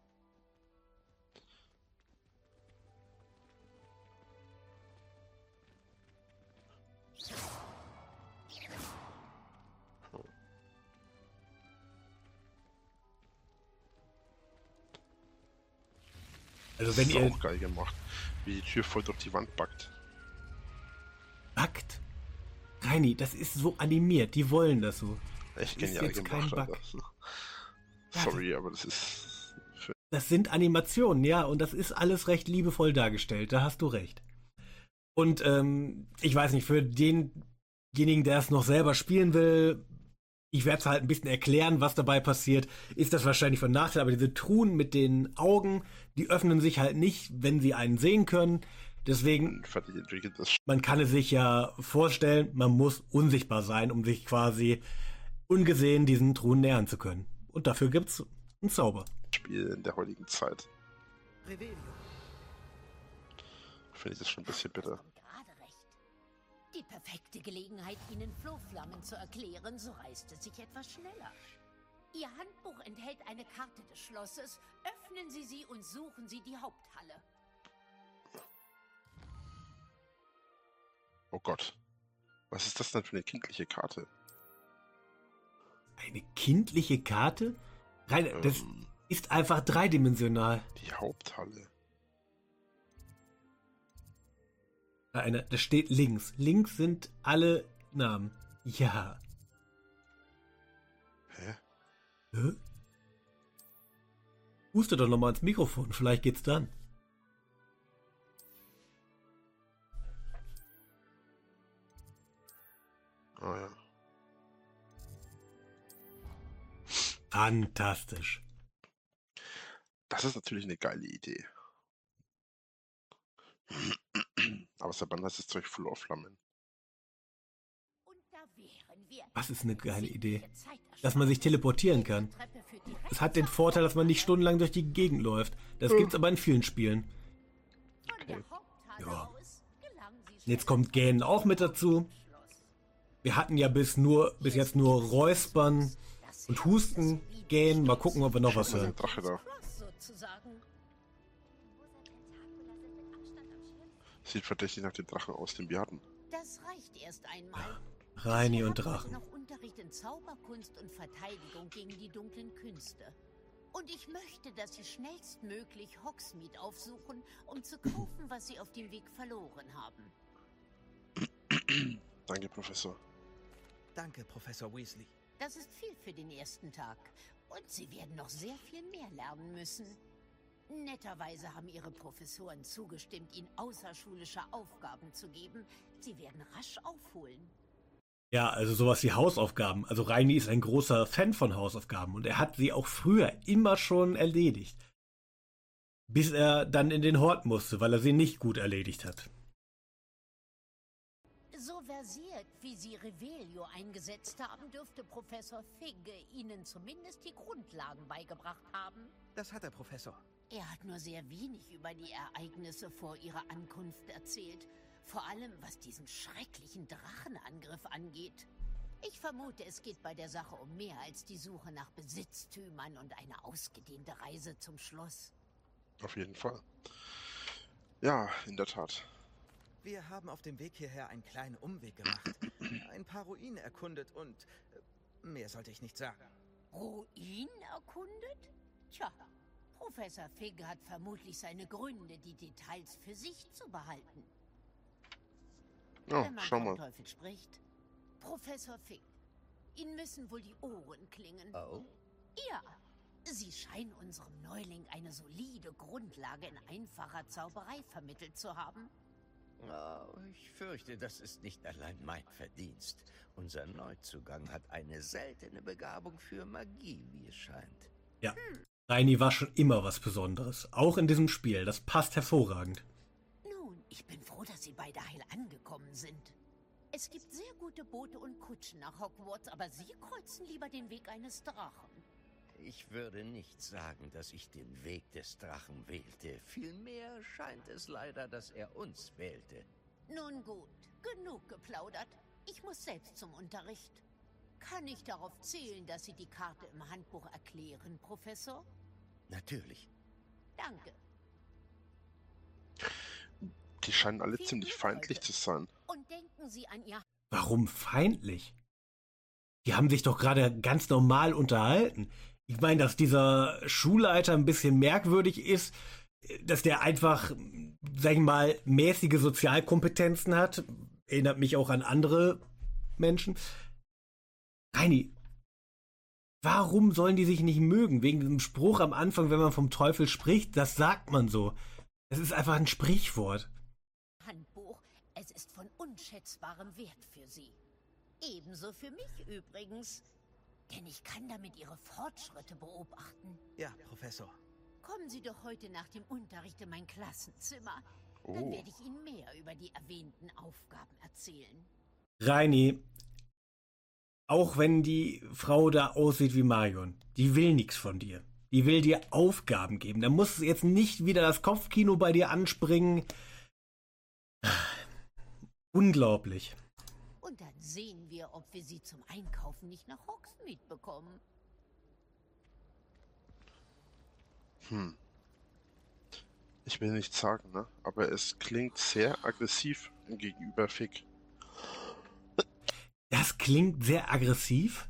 Also wenn das ist ihr auch geil gemacht, wie die Tür voll durch die Wand backt. backt. Reini, das ist so animiert. Die wollen das so. Echt Das ist genial jetzt kein gemacht. Bug. Alter. Sorry, aber das ist. Für Das sind Animationen, ja, und das ist alles recht liebevoll dargestellt. Da hast du recht. Und ähm, ich weiß nicht, für denjenigen, der es noch selber spielen will, ich werde es halt ein bisschen erklären, was dabei passiert, ist das wahrscheinlich von Nachteil. Aber diese Truhen mit den Augen, die öffnen sich halt nicht, wenn sie einen sehen können. Deswegen, fertig entwickelt das. man kann es sich ja vorstellen, man muss unsichtbar sein, um sich quasi ungesehen diesen Truhen nähern zu können. Und dafür gibt's einen Zauber. Spiel in der heutigen Zeit. Revelio. Finde ich das schon ein bisschen bitter. Gerade recht. Die perfekte Gelegenheit, Ihnen Flohflammen zu erklären, so reißt es sich etwas schneller. Ihr Handbuch enthält eine Karte des Schlosses. Öffnen Sie sie und suchen Sie die Haupthalle. Oh Gott. Was ist das denn für eine kindliche Karte? Eine kindliche Karte? Rein, Ähm, das ist einfach dreidimensional. Die Haupthalle. Da Eine, das steht links. Links sind alle Namen. Ja. Hä? Hä? Huste doch nochmal ins Mikrofon, vielleicht geht's dann. Ah ja. Fantastisch. Das ist natürlich eine geile Idee. Aber seit wann heißt das Zeug Flohflammen? Und da wären wir. Was ist eine geile Idee? Dass man sich teleportieren kann. Es hat den Vorteil, dass man nicht stundenlang durch die Gegend läuft. Das gibt's aber in vielen Spielen. Von der Haupthalle Ja. aus gelangen Sie Jetzt kommt Gähnen auch mit dazu. Wir hatten ja bis nur bis jetzt nur Räuspern und Husten, Gähnen. Mal gucken, ob wir noch was Schau mal, hören. der Drache da. sozusagen. Sieht verdächtig nach dem Drachen aus, den wir hatten. Das reicht erst einmal. Reini und Sie haben Drachen. noch Unterricht in Zauberkunst und Verteidigung gegen die dunklen Künste. Und ich möchte, dass Sie schnellstmöglich Hogsmeade aufsuchen, um zu kaufen, was Sie auf dem Weg verloren haben. Danke, Professor. Danke, Professor Weasley. Das ist viel für den ersten Tag. Und Sie werden noch sehr viel mehr lernen müssen. Netterweise haben Ihre Professoren zugestimmt, Ihnen außerschulische Aufgaben zu geben. Sie werden rasch aufholen. Ja, also sowas wie Hausaufgaben. Also Reini ist ein großer Fan von Hausaufgaben und er hat sie auch früher immer schon erledigt. Bis er dann in den Hort musste, weil er sie nicht gut erledigt hat. So versiert, wie Sie Revelio eingesetzt haben, dürfte Professor Figge Ihnen zumindest die Grundlagen beigebracht haben. Das hat der Professor. Er hat nur sehr wenig über die Ereignisse vor Ihrer Ankunft erzählt. Vor allem, was diesen schrecklichen Drachenangriff angeht. Ich vermute, es geht bei der Sache um mehr als die Suche nach Besitztümern und eine ausgedehnte Reise zum Schloss. Auf jeden Fall. Ja, in der Tat. Wir haben auf dem Weg hierher einen kleinen Umweg gemacht, ein paar Ruinen erkundet und äh, mehr sollte ich nicht sagen. Ruinen erkundet? Tja, Professor Figge hat vermutlich seine Gründe, die Details für sich zu behalten. Oh, Wenn man schau vom mal. Teufel spricht. Professor Figge, Ihnen müssen wohl die Ohren klingen. Oh? Ja, Sie scheinen unserem Neuling eine solide Grundlage in einfacher Zauberei vermittelt zu haben. Oh, ich fürchte, das ist nicht allein mein Verdienst. Unser Neuzugang hat eine seltene Begabung für Magie, wie es scheint. Ja, Reini war schon immer was Besonderes. Auch in diesem Spiel. Das passt hervorragend. Nun, ich bin froh, dass Sie beide heil angekommen sind. Es gibt sehr gute Boote und Kutschen nach Hogwarts, aber Sie kreuzen lieber den Weg eines Drachen. Ich würde nicht sagen, dass ich den Weg des Drachen wählte. Vielmehr scheint es leider, dass er uns wählte. Nun gut, genug geplaudert. Ich muss selbst zum Unterricht. Kann ich darauf zählen, dass Sie die Karte im Handbuch erklären, Professor? Natürlich. Danke. Die scheinen alle Viel ziemlich Glück feindlich heute. zu sein. Und denken Sie an Ihr... Warum feindlich? Die haben sich doch gerade ganz normal unterhalten. Ich meine, dass dieser Schulleiter ein bisschen merkwürdig ist, dass der einfach, sag ich mal, mäßige Sozialkompetenzen hat. Erinnert mich auch an andere Menschen. Reini, warum sollen die sich nicht mögen? Wegen diesem Spruch am Anfang, wenn man vom Teufel spricht, das sagt man so. Das ist einfach ein Sprichwort. Handbuch. Es ist von unschätzbarem Wert für Sie. Ebenso für mich übrigens. Denn ich kann damit Ihre Fortschritte beobachten. Ja, Professor. Kommen Sie doch heute nach dem Unterricht in mein Klassenzimmer. Oh. Dann werde ich Ihnen mehr über die erwähnten Aufgaben erzählen. Reini, auch wenn die Frau da aussieht wie Marion, die will nichts von dir. Die will dir Aufgaben geben. Da muss jetzt nicht wieder das Kopfkino bei dir anspringen. Unglaublich. Und dann sehen wir, ob wir Sie zum Einkaufen nicht nach Hogsmeade bekommen. Hm. Ich will nichts sagen, ne? Aber es klingt sehr aggressiv gegenüber Fig. Das klingt sehr aggressiv.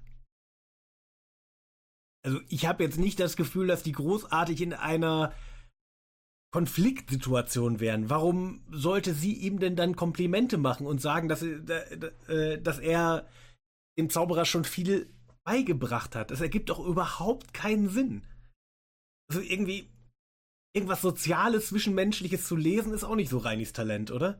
Also ich habe jetzt nicht das Gefühl, dass die großartig in einer Konfliktsituation wären. Warum sollte sie ihm denn dann Komplimente machen und sagen, dass, dass er dem Zauberer schon viel beigebracht hat? Das ergibt doch überhaupt keinen Sinn. Also irgendwie irgendwas Soziales, Zwischenmenschliches zu lesen, ist auch nicht so Reinis Talent, oder?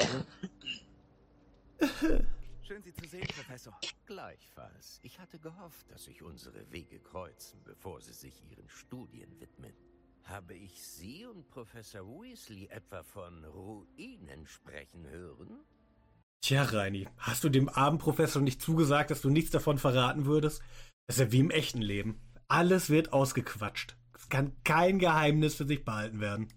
Schön, Sie zu sehen, Professor. Gleichfalls. Ich hatte gehofft, dass sich unsere Wege kreuzen, bevor Sie sich Ihren Studien widmen. Habe ich Sie und Professor Weasley etwa von Ruinen sprechen hören? Tja, Reini, hast du dem armen Professor nicht zugesagt, dass du nichts davon verraten würdest? Das ist ja wie im echten Leben. Alles wird ausgequatscht. Es kann kein Geheimnis für sich behalten werden.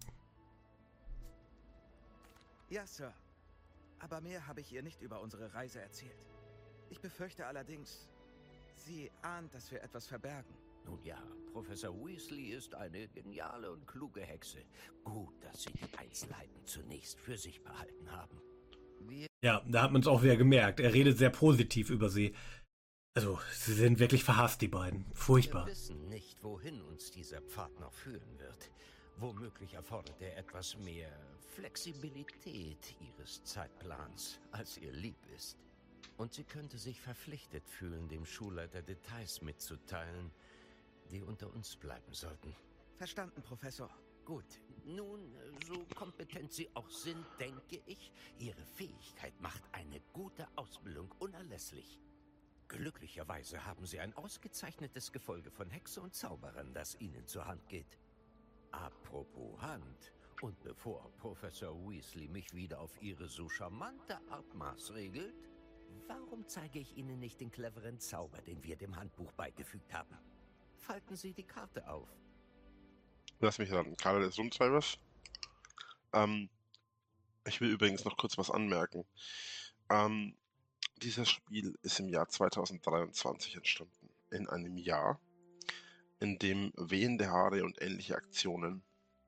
Ja, Sir. Aber mehr habe ich ihr nicht über unsere Reise erzählt. Ich befürchte allerdings, sie ahnt, dass wir etwas verbergen. Nun ja, Professor Weasley ist eine geniale und kluge Hexe. Gut, dass Sie die Einzelheiten zunächst für sich behalten haben. Wir Ja, da hat man es auch wieder gemerkt. Er redet sehr positiv über sie. Also, sie sind wirklich verhasst, die beiden. Furchtbar. Wir wissen nicht, wohin uns dieser Pfad noch führen wird. Womöglich erfordert er etwas mehr Flexibilität ihres Zeitplans, als ihr lieb ist. Und sie könnte sich verpflichtet fühlen, dem Schulleiter Details mitzuteilen, die unter uns bleiben sollten. Verstanden, Professor. Gut, nun, so kompetent Sie auch sind, denke ich, Ihre Fähigkeit macht eine gute Ausbildung unerlässlich. Glücklicherweise haben Sie ein ausgezeichnetes Gefolge von Hexe und Zauberern, das Ihnen zur Hand geht. Apropos Hand, und bevor Professor Weasley mich wieder auf Ihre so charmante Art maßregelt, warum zeige ich Ihnen nicht den cleveren Zauber, den wir dem Handbuch beigefügt haben? Falten Sie die Karte auf. Lass mich raten. Karte des Rundtreibers. Ähm, ich will übrigens noch kurz was anmerken. Ähm, dieses Spiel ist im Jahr zweitausenddreiundzwanzig entstanden. In einem Jahr, in dem wehende Haare und ähnliche Aktionen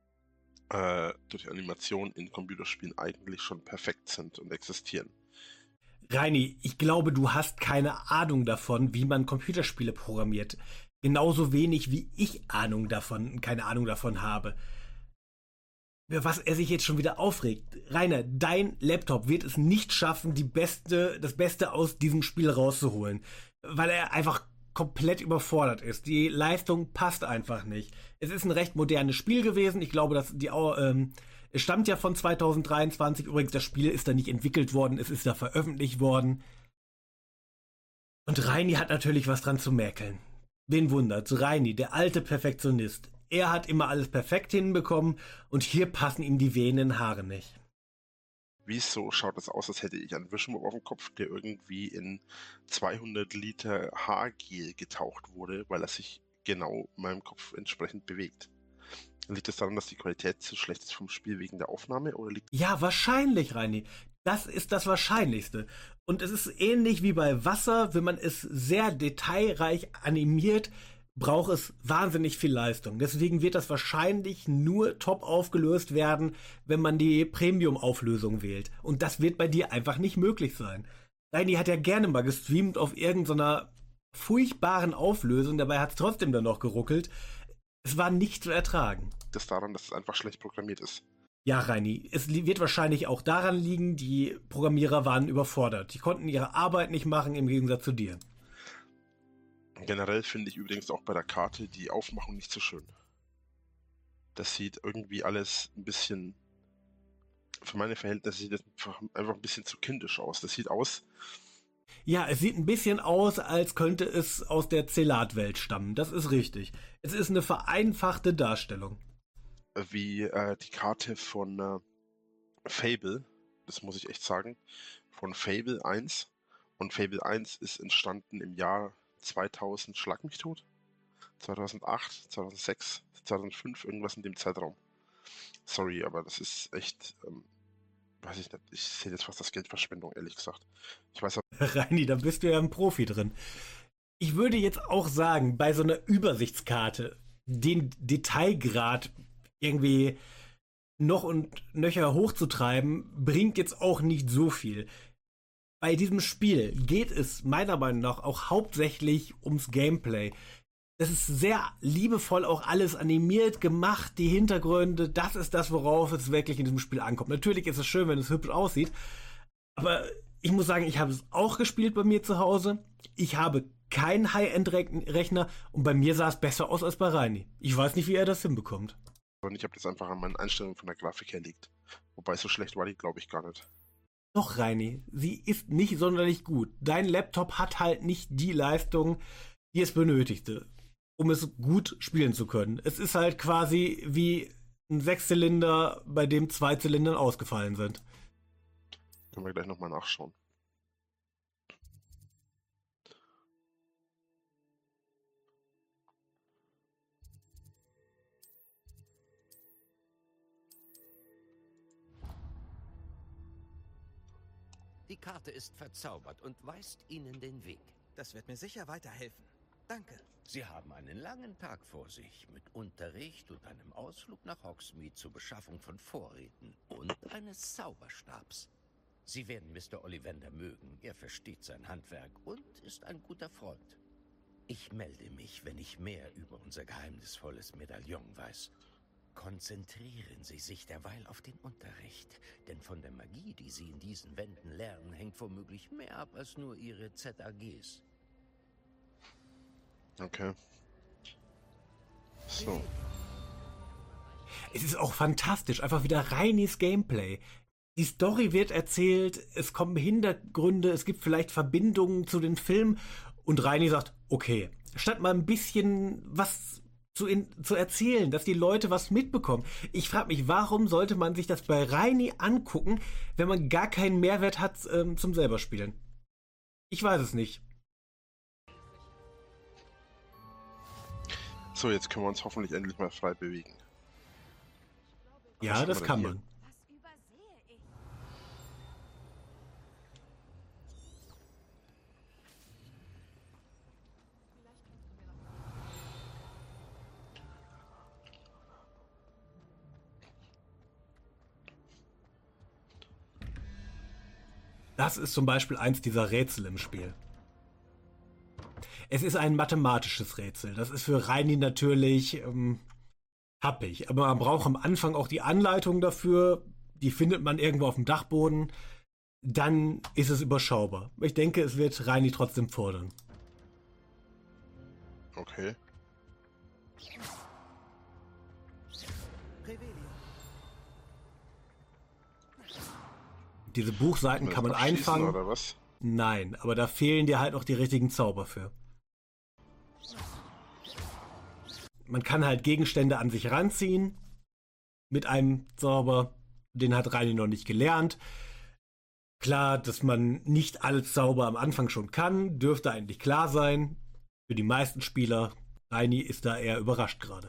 äh, durch Animation in Computerspielen eigentlich schon perfekt sind und existieren. Reini, ich glaube, du hast keine Ahnung davon, wie man Computerspiele programmiert. Genauso wenig, wie ich Ahnung davon, keine Ahnung davon habe. Über was er sich jetzt schon wieder aufregt. Rainer, dein Laptop wird es nicht schaffen, die beste, das Beste aus diesem Spiel rauszuholen. Weil er einfach komplett überfordert ist. Die Leistung passt einfach nicht. Es ist ein recht modernes Spiel gewesen. Ich glaube, dass die ähm, es stammt ja von zweitausenddreiundzwanzig. Übrigens, das Spiel ist da nicht entwickelt worden. Es ist da veröffentlicht worden. Und Reini hat natürlich was dran zu mäkeln. Wen wundert's? Reini, der alte Perfektionist. Er hat immer alles perfekt hinbekommen und hier passen ihm die wehenden Haare nicht. Wieso schaut es aus, als hätte ich einen Wischmopp auf dem Kopf, der irgendwie in zweihundert Liter Haargel getaucht wurde, weil er sich genau meinem Kopf entsprechend bewegt? Liegt es daran, dass die Qualität zu schlecht ist vom Spiel wegen der Aufnahme? Oder liegt Ja, wahrscheinlich, Reini. Das ist das Wahrscheinlichste. Und es ist ähnlich wie bei Wasser, wenn man es sehr detailreich animiert, braucht es wahnsinnig viel Leistung. Deswegen wird das wahrscheinlich nur top aufgelöst werden, wenn man die Premium-Auflösung wählt. Und das wird bei dir einfach nicht möglich sein. Reini hat ja gerne mal gestreamt auf irgendeiner furchtbaren Auflösung, dabei hat es trotzdem dann noch geruckelt. Es war nicht zu ertragen. Liegt es daran, dass es einfach schlecht programmiert ist? Ja, Reini, es wird wahrscheinlich auch daran liegen, die Programmierer waren überfordert. Die konnten ihre Arbeit nicht machen, im Gegensatz zu dir. Generell finde ich übrigens auch bei der Karte die Aufmachung nicht so schön. Das sieht irgendwie alles ein bisschen, für meine Verhältnisse sieht das einfach ein bisschen zu kindisch aus. Das sieht aus... Ja, es sieht ein bisschen aus, als könnte es aus der Zelat-Welt stammen. Das ist richtig. Es ist eine vereinfachte Darstellung. Wie äh, die Karte von äh, Fable, das muss ich echt sagen, von Fable eins. Und Fable eins ist entstanden im Jahr zweitausend, schlag mich tot? zweitausendacht, zweitausendsechs, zweitausendfünf, irgendwas in dem Zeitraum. Sorry, aber das ist echt, ähm, weiß ich nicht, ich sehe jetzt fast das Geldverschwendung, ehrlich gesagt. Ich weiß aber... Reini, da bist du ja ein Profi drin. Ich würde jetzt auch sagen, bei so einer Übersichtskarte den Detailgrad irgendwie noch und nöcher hochzutreiben, bringt jetzt auch nicht so viel. Bei diesem Spiel geht es meiner Meinung nach auch hauptsächlich ums Gameplay. Das ist sehr liebevoll auch alles animiert, gemacht, die Hintergründe, das ist das, worauf es wirklich in diesem Spiel ankommt. Natürlich ist es schön, wenn es hübsch aussieht, aber ich muss sagen, ich habe es auch gespielt bei mir zu Hause. Ich habe keinen High-End-Rechner und bei mir sah es besser aus als bei Reini. Ich weiß nicht, wie er das hinbekommt. Und ich habe das einfach an meinen Einstellungen von der Grafik her liegt. Wobei so schlecht war die, glaube ich, gar nicht. Doch, Reini, sie ist nicht sonderlich gut. Dein Laptop hat halt nicht die Leistung, die es benötigte, um es gut spielen zu können. Es ist halt quasi wie ein Sechszylinder, bei dem zwei Zylindern ausgefallen sind. Können wir gleich nochmal nachschauen. Die Karte ist verzaubert und weist Ihnen den Weg. Das wird mir sicher weiterhelfen. Danke. Sie haben einen langen Tag vor sich mit Unterricht und einem Ausflug nach Hogsmeade zur Beschaffung von Vorräten und eines Zauberstabs. Sie werden Mister Ollivander mögen. Er versteht sein Handwerk und ist ein guter Freund. Ich melde mich, wenn ich mehr über unser geheimnisvolles Medaillon weiß. Konzentrieren Sie sich derweil auf den Unterricht, denn von der Magie, die Sie in diesen Wänden lernen, hängt womöglich mehr ab als nur Ihre Z A Gs. Okay. So. Es ist auch fantastisch, einfach wieder Reinis Gameplay. Die Story wird erzählt, es kommen Hintergründe, es gibt vielleicht Verbindungen zu den Filmen und Reini sagt, okay, statt mal ein bisschen was zu, in, zu erzählen, dass die Leute was mitbekommen. Ich frage mich, warum sollte man sich das bei Reini angucken, wenn man gar keinen Mehrwert hat ähm, zum selber spielen? Ich weiß es nicht. So, jetzt können wir uns hoffentlich endlich mal frei bewegen. Ja, das kann man. Das ist zum Beispiel eins dieser Rätsel im Spiel. Es ist ein mathematisches Rätsel. Das ist für Reini natürlich ähm, happig. Aber man braucht am Anfang auch die Anleitung dafür. Die findet man irgendwo auf dem Dachboden. Dann ist es überschaubar. Ich denke, es wird Reini trotzdem fordern. Okay. Diese Buchseiten kann man einfangen. Oder was? Nein, aber da fehlen dir halt noch die richtigen Zauber für. Man kann halt Gegenstände an sich ranziehen. Mit einem Zauber. Den hat Reini noch nicht gelernt. Klar, dass man nicht alle Zauber am Anfang schon kann, dürfte eigentlich klar sein. Für die meisten Spieler. Reini ist da eher überrascht gerade.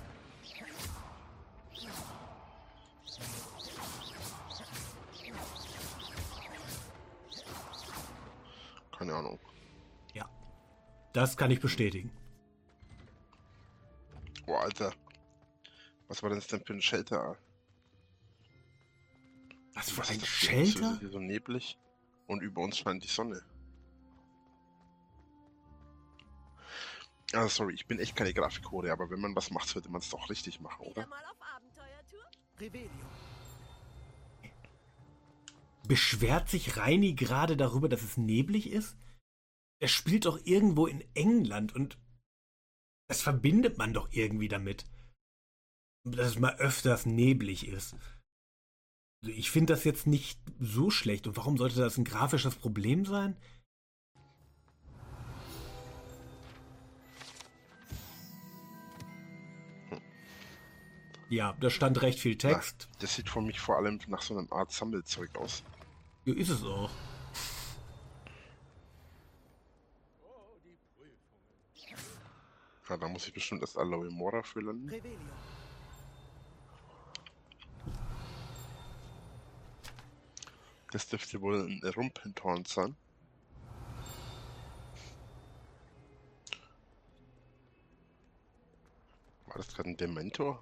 Keine Ahnung. Ja, das kann ich bestätigen. Boah, Alter. Was war das denn für ein Shelter? Was für Was ein ist das Shelter? Hier, hier so neblig und über uns scheint die Sonne. Ah, sorry, ich bin echt keine Grafikhure, aber wenn man was macht, sollte man es doch richtig machen, oder? Mal auf Abenteuertour? Revelio. Beschwert sich Reini gerade darüber, dass es neblig ist? Er spielt doch irgendwo in England und das verbindet man doch irgendwie damit, dass es mal öfters neblig ist. Ich finde das jetzt nicht so schlecht. Und warum sollte das ein grafisches Problem sein? Ja, da stand recht viel Text. Na, das sieht für mich vor allem nach so einer Art Sammelzeug aus. Ja, ist es auch. Ja, da muss ich bestimmt das Aloe Mora für landen. Revelio. Das dürfte wohl ein Rumpentorn sein. War das gerade ein Dementor?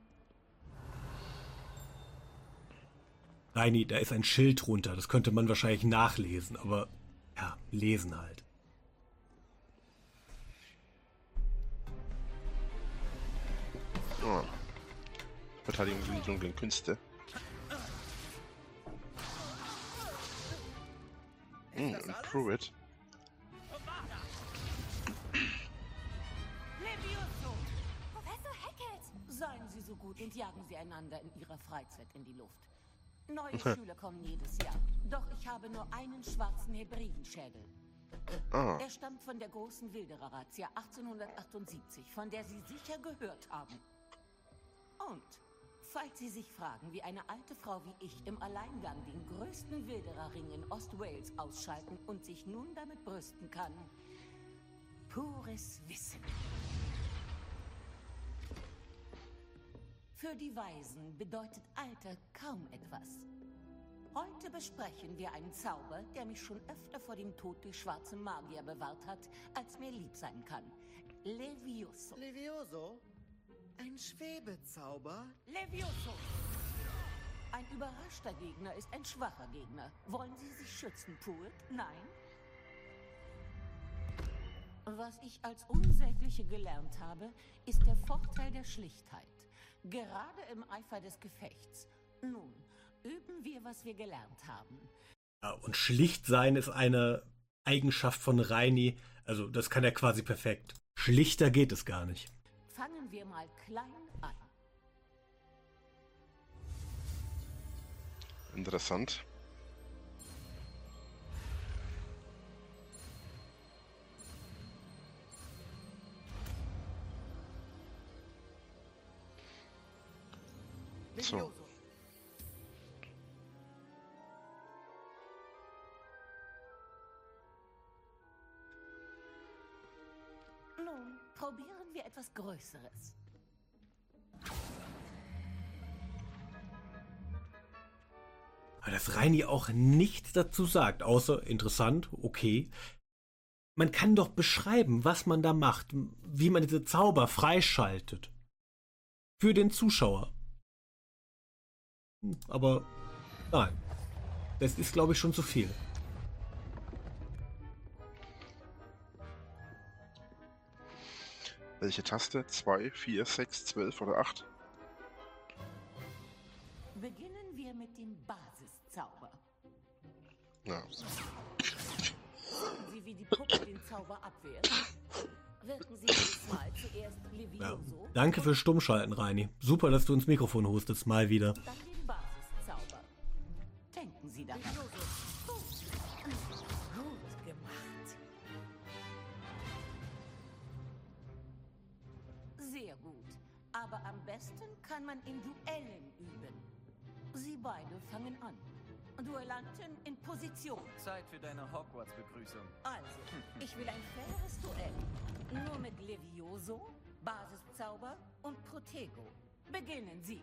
Reini, da ist ein Schild drunter. Das könnte man wahrscheinlich nachlesen, aber ja, lesen halt. Oh. Verteidigung gegen die dunklen Künste. Hm, improve it. Levioso! Professor Hackett! Seien Sie so gut und jagen Sie einander in Ihrer Freizeit in die Luft. Neue Schüler kommen jedes Jahr. Doch ich habe nur einen schwarzen Hebridenschädel. Ah. Er stammt von der großen Wilderer-Razzia achtzehnhundertachtundsiebzig, von der Sie sicher gehört haben. Und falls Sie sich fragen, wie eine alte Frau wie ich im Alleingang den größten Wildererring in Ostwales ausschalten und sich nun damit brüsten kann, pures Wissen. Für die Weisen bedeutet Alter kaum etwas. Heute besprechen wir einen Zauber, der mich schon öfter vor dem Tod durch schwarze Magier bewahrt hat, als mir lieb sein kann. Levioso. Levioso? Ein Schwebezauber? Levioso! Ein überraschter Gegner ist ein schwacher Gegner. Wollen Sie sich schützen, Pruitt? Nein? Was ich als Unsägliche gelernt habe, ist der Vorteil der Schlichtheit. Gerade im Eifer des Gefechts. Nun, üben wir, was wir gelernt haben. Ja, und schlicht sein ist eine Eigenschaft von Reini. Also das kann er quasi perfekt. Schlichter geht es gar nicht. Fangen wir mal klein an. Interessant. So. Nun, probieren wir etwas Größeres. Aber dass Reini auch nichts dazu sagt, außer interessant, okay. Man kann doch beschreiben, was man da macht, wie man diese Zauber freischaltet. Für den Zuschauer. Aber nein, das ist, glaube ich, schon zu viel. Welche Taste? zwei, vier, sechs, zwölf oder acht? Beginnen wir mit dem Basiszauber. Ja. Sehen Sie, wie die Puppe den Zauber abwehrt? Wirken Sie jedes Mal zuerst Levioso. Ja. Danke für Stummschalten, Reini. Super, dass du ins Mikrofon hustest, mal wieder. Dann den Basiszauber. Denken Sie daran. Gut. Gut gemacht. Sehr gut. Aber am besten kann man in Duellen üben. Sie beide fangen an. Duellanten in Position. Zeit für deine Hogwarts-Begrüßung. Also, ich will ein faires Duell. Nur mit Levioso, Basiszauber und Protego. Beginnen Sie.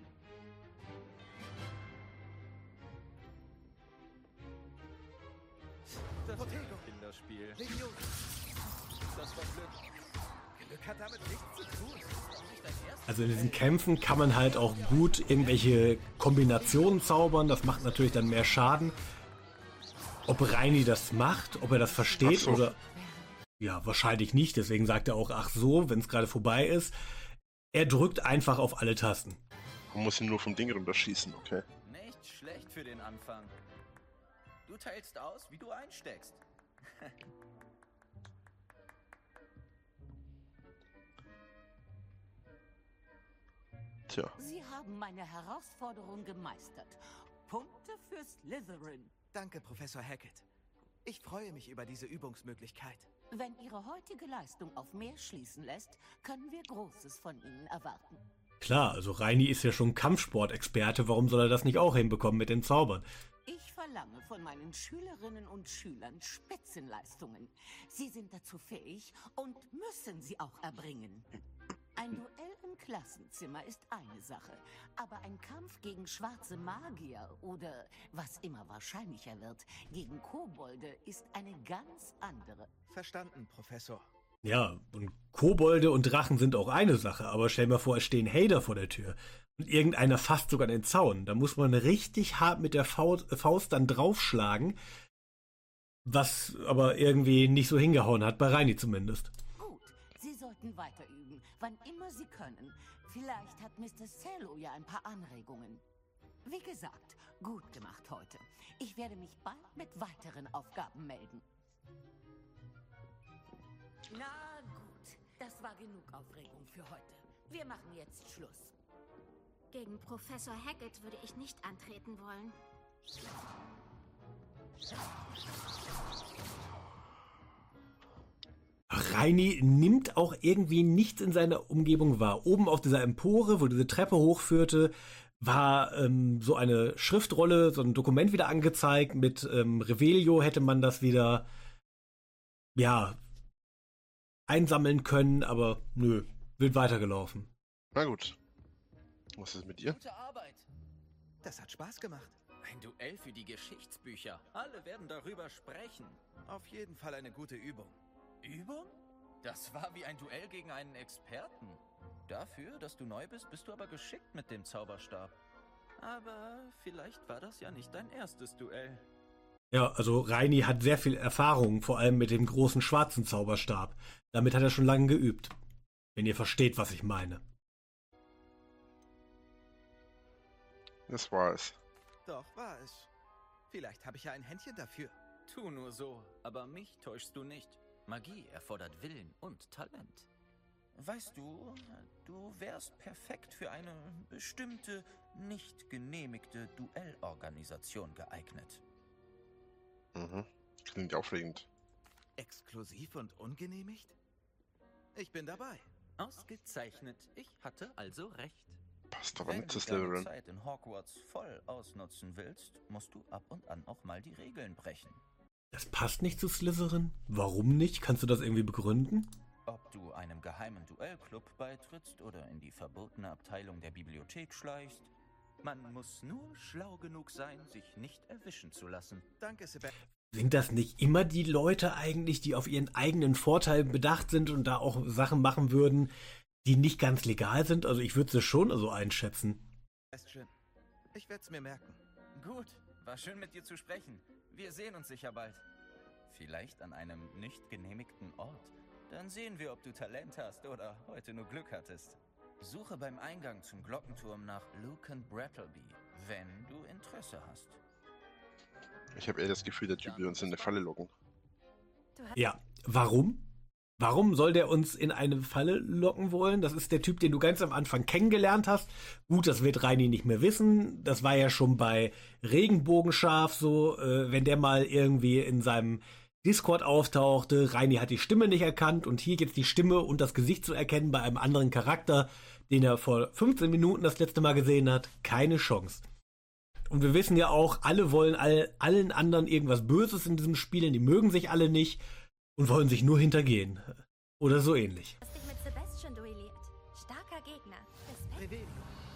Das Protego. Kinderspiel. Levioso. Das war Glück. Glück hat damit nichts zu tun. Also in diesen Kämpfen kann man halt auch gut irgendwelche Kombinationen zaubern. Das macht natürlich dann mehr Schaden. Ob Reini das macht, ob er das versteht so. oder... Ja, wahrscheinlich nicht. Deswegen sagt er auch, ach so, wenn es gerade vorbei ist. Er drückt einfach auf alle Tasten. Man muss ihn nur vom Ding runterschießen, okay. Nicht schlecht für den Anfang. Du teilst aus, wie du einsteckst. Tja. Sie haben meine Herausforderung gemeistert. Punkte für Slytherin. Danke, Professor Hackett. Ich freue mich über diese Übungsmöglichkeit. Wenn Ihre heutige Leistung auf mehr schließen lässt, können wir Großes von Ihnen erwarten. Klar, also Reini ist ja schon Kampfsportexperte. Warum soll er das nicht auch hinbekommen mit den Zaubern? Ich verlange von meinen Schülerinnen und Schülern Spitzenleistungen. Sie sind dazu fähig und müssen sie auch erbringen. Ein Duell im Klassenzimmer ist eine Sache, aber ein Kampf gegen schwarze Magier oder, was immer wahrscheinlicher wird, gegen Kobolde ist eine ganz andere. Verstanden, Professor. Ja, und Kobolde und Drachen sind auch eine Sache, aber stell dir mal vor, es stehen Hader vor der Tür und irgendeiner fasst sogar den Zaun. Da muss man richtig hart mit der Faust, Faust dann draufschlagen, was aber irgendwie nicht so hingehauen hat, bei Reini zumindest. Gut, Sie sollten weiter üben, wann immer Sie können. Vielleicht hat Mister Cello ja ein paar Anregungen. Wie gesagt, gut gemacht heute. Ich werde mich bald mit weiteren Aufgaben melden. Na gut, das war genug Aufregung für heute. Wir machen jetzt Schluss. Gegen Professor Hackett würde ich nicht antreten wollen. Reini nimmt auch irgendwie nichts in seiner Umgebung wahr. Oben auf dieser Empore, wo diese Treppe hochführte, war ähm, so eine Schriftrolle, so ein Dokument wieder angezeigt. Mit ähm, Revelio hätte man das wieder, ja, einsammeln können, aber nö, wird weitergelaufen. Na gut. Was ist mit dir? Gute Arbeit. Das hat Spaß gemacht. Ein Duell für die Geschichtsbücher. Alle werden darüber sprechen. Auf jeden Fall eine gute Übung. Übung? Das war wie ein Duell gegen einen Experten. Dafür, dass du neu bist, bist du aber geschickt mit dem Zauberstab. Aber vielleicht war das ja nicht dein erstes Duell. Ja, also Reini hat sehr viel Erfahrung, vor allem mit dem großen schwarzen Zauberstab. Damit hat er schon lange geübt. Wenn ihr versteht, was ich meine. Das war es. Doch, war es. Vielleicht habe ich ja ein Händchen dafür. Tu nur so, aber mich täuschst du nicht. Magie erfordert Willen und Talent. Weißt du, du wärst perfekt für eine bestimmte, nicht genehmigte Duellorganisation geeignet. Mhm. Klingt aufregend. Exklusiv und ungenehmigt? Ich bin dabei. Ausgezeichnet. Ich hatte also recht. Passt aber Wenn nicht zu du deine Slytherin. Zeit in Hogwarts voll ausnutzen willst, musst du ab und an auch mal die Regeln brechen. Das passt nicht zu Slytherin? Warum nicht? Kannst du das irgendwie begründen? Ob du einem geheimen Duellclub beitrittst oder in die verbotene Abteilung der Bibliothek schleichst, man muss nur schlau genug sein, sich nicht erwischen zu lassen. Danke, Sebastian. Sind das nicht immer die Leute eigentlich, die auf ihren eigenen Vorteil bedacht sind und da auch Sachen machen würden, die nicht ganz legal sind? Also ich würde es schon so einschätzen. Ich werde es mir merken. Gut, war schön mit dir zu sprechen. Wir sehen uns sicher bald. Vielleicht an einem nicht genehmigten Ort. Dann sehen wir, ob du Talent hast oder heute nur Glück hattest. Suche beim Eingang zum Glockenturm nach Lucan Brattleby, wenn du Interesse hast. Ich habe eher das Gefühl, der Typ will uns in eine Falle locken. Ja, warum? Warum soll der uns in eine Falle locken wollen? Das ist der Typ, den du ganz am Anfang kennengelernt hast. Gut, das wird Reini nicht mehr wissen. Das war ja schon bei Regenbogenschaf so, äh, wenn der mal irgendwie in seinem Discord auftauchte. Reini hat die Stimme nicht erkannt und hier jetzt die Stimme und das Gesicht zu erkennen bei einem anderen Charakter, den er vor fünfzehn Minuten das letzte Mal gesehen hat. Keine Chance. Und wir wissen ja auch, alle wollen all, allen anderen irgendwas Böses in diesem Spiel. Die mögen sich alle nicht und wollen sich nur hintergehen. Oder so ähnlich. Du hast dich mit Sebastian duelliert. Starker Gegner. Respekt.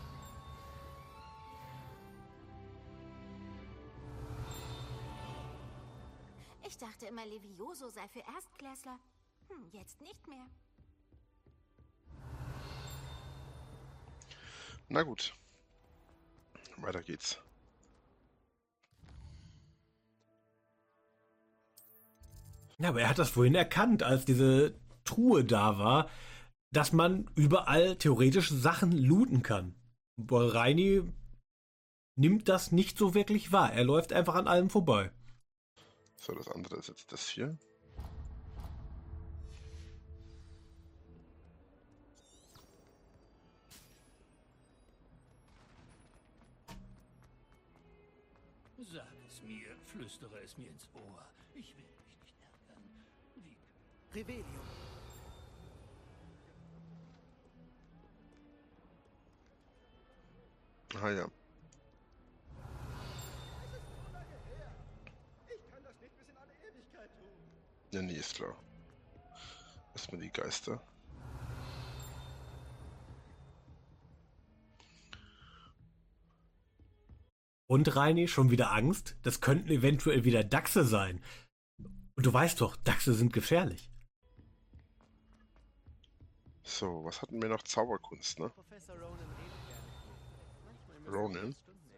Ich dachte immer, Levioso sei für Erstklässler. Hm, jetzt nicht mehr. Na gut. Weiter geht's. Ja, aber er hat das vorhin erkannt, als diese Truhe da war, dass man überall theoretisch Sachen looten kann. Aber Reini nimmt das nicht so wirklich wahr. Er läuft einfach an allem vorbei. So, das andere ist jetzt das hier. Sag es mir, flüstere es mir ins Ohr. Ich will mich nicht ärgern. Wie... Revelio. Ah ja. Ja, nee, ist klar. Erstmal die Geister. Und Reini, schon wieder Angst? Das könnten eventuell wieder Dachse sein. Und du weißt doch, Dachse sind gefährlich. So, was hatten wir noch? Zauberkunst, ne? Ronin.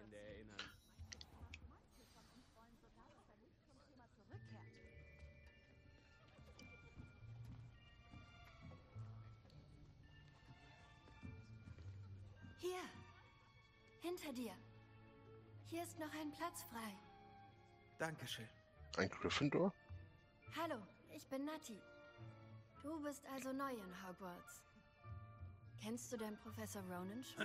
Hier. Hinter dir. Hier ist noch ein Platz frei. Dankeschön. Ein Gryffindor? Hallo, ich bin Nati. Du bist also neu in Hogwarts. Kennst du denn Professor Ronen schon?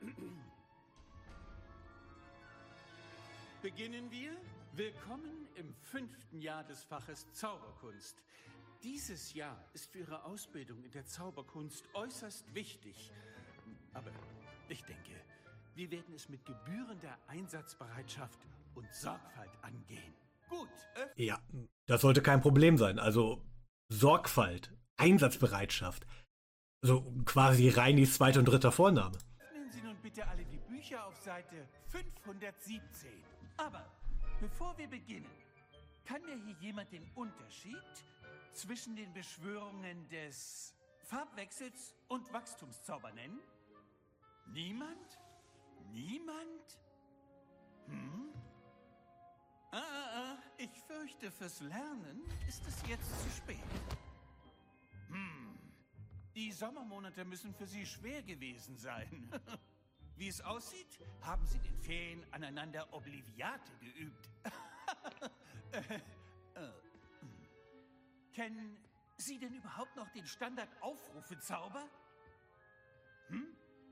Beginnen wir? Willkommen im fünften Jahr des Faches Zauberkunst. Dieses Jahr ist für Ihre Ausbildung in der Zauberkunst äußerst wichtig. Aber ich denke, wir werden es mit gebührender Einsatzbereitschaft und Sorgfalt angehen. Gut. Ja, das sollte kein Problem sein. Also Sorgfalt, Einsatzbereitschaft. Also quasi Reinis zweiter und dritter Vorname. Öffnen Sie nun bitte alle die Bücher auf Seite fünfhundertsiebzehn. Aber bevor wir beginnen, kann mir hier jemand den Unterschied zwischen den Beschwörungen des Farbwechsels und Wachstumszauber nennen? Niemand? Niemand? Hm? Ah, ah, ah, ich fürchte, fürs Lernen ist es jetzt zu spät. Hm. Die Sommermonate müssen für Sie schwer gewesen sein. Wie es aussieht, haben Sie in den Ferien aneinander Obliviate geübt. äh, äh. Kennen Sie denn überhaupt noch den Standard-Aufrufe-Zauber? Hm?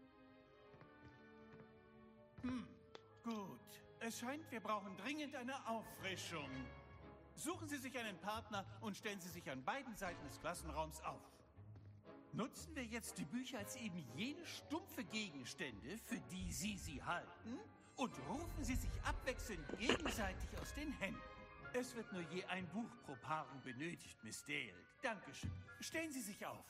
Hm, gut. Es scheint, wir brauchen dringend eine Auffrischung. Suchen Sie sich einen Partner und stellen Sie sich an beiden Seiten des Klassenraums auf. Nutzen wir jetzt die Bücher als eben jene stumpfe Gegenstände, für die Sie sie halten, und rufen Sie sich abwechselnd gegenseitig aus den Händen. Es wird nur je ein Buch pro Paarung benötigt, Miss Dale. Dankeschön. Stellen Sie sich auf.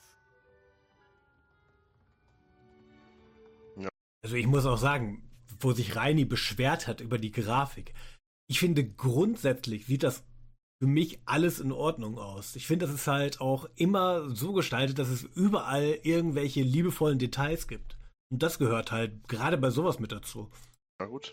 Also ich muss auch sagen, wo sich Reini beschwert hat über die Grafik, ich finde grundsätzlich sieht das für mich alles in Ordnung aus. Ich finde, das ist halt auch immer so gestaltet, dass es überall irgendwelche liebevollen Details gibt. Und das gehört halt gerade bei sowas mit dazu. Na gut.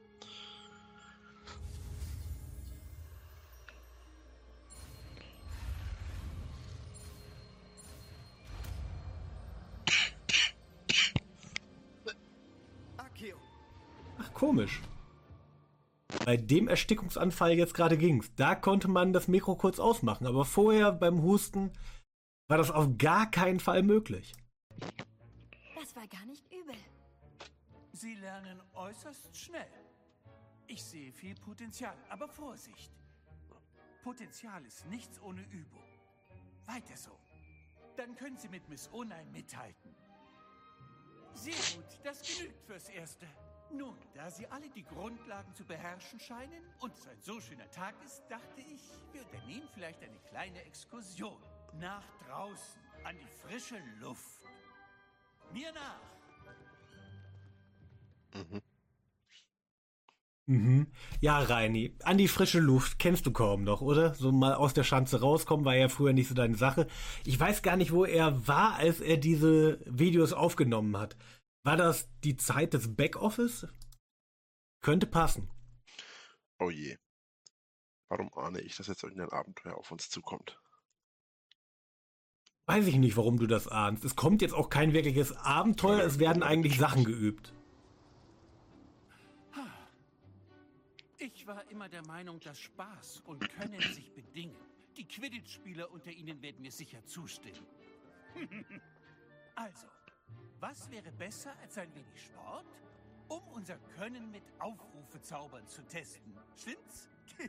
Ach, komisch. Bei dem Erstickungsanfall jetzt gerade ging's. Da konnte man das Mikro kurz ausmachen, aber vorher beim Husten war das auf gar keinen Fall möglich. Das war gar nicht übel. Sie lernen äußerst schnell. Ich sehe viel Potenzial, aber Vorsicht. Potenzial ist nichts ohne Übung. Weiter so. Dann können Sie mit Miss Onai mithalten. Sehr gut, das genügt fürs Erste. Nun, da Sie alle die Grundlagen zu beherrschen scheinen und es ein so schöner Tag ist, dachte ich, wir unternehmen vielleicht eine kleine Exkursion. Nach draußen, an die frische Luft. Mir nach! Mhm. Mhm. Ja, Reini, an die frische Luft kennst du kaum noch, oder? So mal aus der Schanze rauskommen war ja früher nicht so deine Sache. Ich weiß gar nicht, wo er war, als er diese Videos aufgenommen hat. War das die Zeit des Backoffice? Könnte passen. Oh je. Warum ahne ich, dass jetzt irgendein Abenteuer auf uns zukommt? Weiß ich nicht, warum du das ahnst. Es kommt jetzt auch kein wirkliches Abenteuer, es werden eigentlich Sachen geübt. Ich war immer der Meinung, dass Spaß und Können sich bedingen. Die Quidditch-Spieler unter Ihnen werden mir sicher zustimmen. Also, was wäre besser als ein wenig Sport, um unser Können mit Aufrufezaubern zu testen? Stimmt's?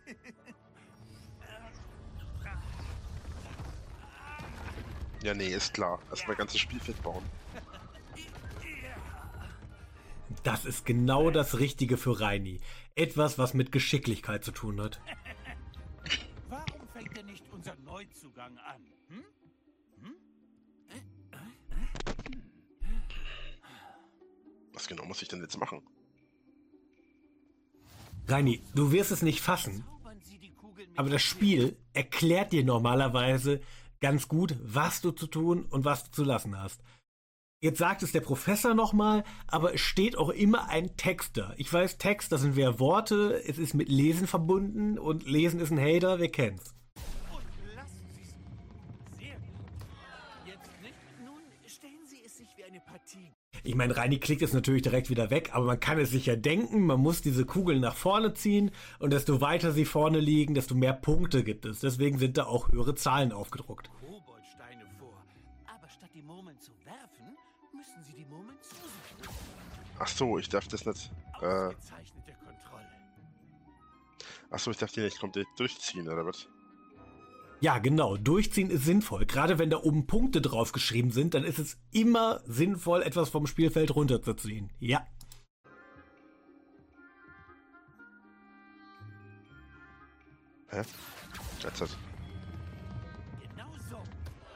Ja, nee, ist klar. Erstmal ganzes Spielfeld bauen. Das ist genau das Richtige für Reini. Etwas, was mit Geschicklichkeit zu tun hat. Warum fängt er nicht unser Neuzugang an? Hm? Hm? Was genau muss ich denn jetzt machen? Reini, du wirst es nicht fassen, aber das Spiel erklärt dir normalerweise ganz gut, was du zu tun und was du zu lassen hast. Jetzt sagt es der Professor nochmal, aber es steht auch immer ein Text da. Ich weiß, Text, das sind wieder Worte, es ist mit Lesen verbunden und Lesen ist ein Hater, wir kennen's. Und lassen Sie es. Sehr gut. Jetzt nicht. Nun stellen Sie es sich wie eine Partie. Ich meine, Reini klickt es natürlich direkt wieder weg, aber man kann es sich ja denken, man muss diese Kugeln nach vorne ziehen und desto weiter sie vorne liegen, desto mehr Punkte gibt es. Deswegen sind da auch höhere Zahlen aufgedruckt. Koboldsteine vor. Aber statt die Murmeln zu werfen, müssen Sie die Murmeln zu sich holen. Ach so, ich darf das nicht. Äh, Ausgezeichnete Kontrolle. ach so, ich darf die nicht komplett durchziehen, oder was? Ja, genau. Durchziehen ist sinnvoll. Gerade wenn da oben Punkte drauf geschrieben sind, dann ist es immer sinnvoll, etwas vom Spielfeld runterzuziehen. Ja. Hä? Jetzt hat. Genau so.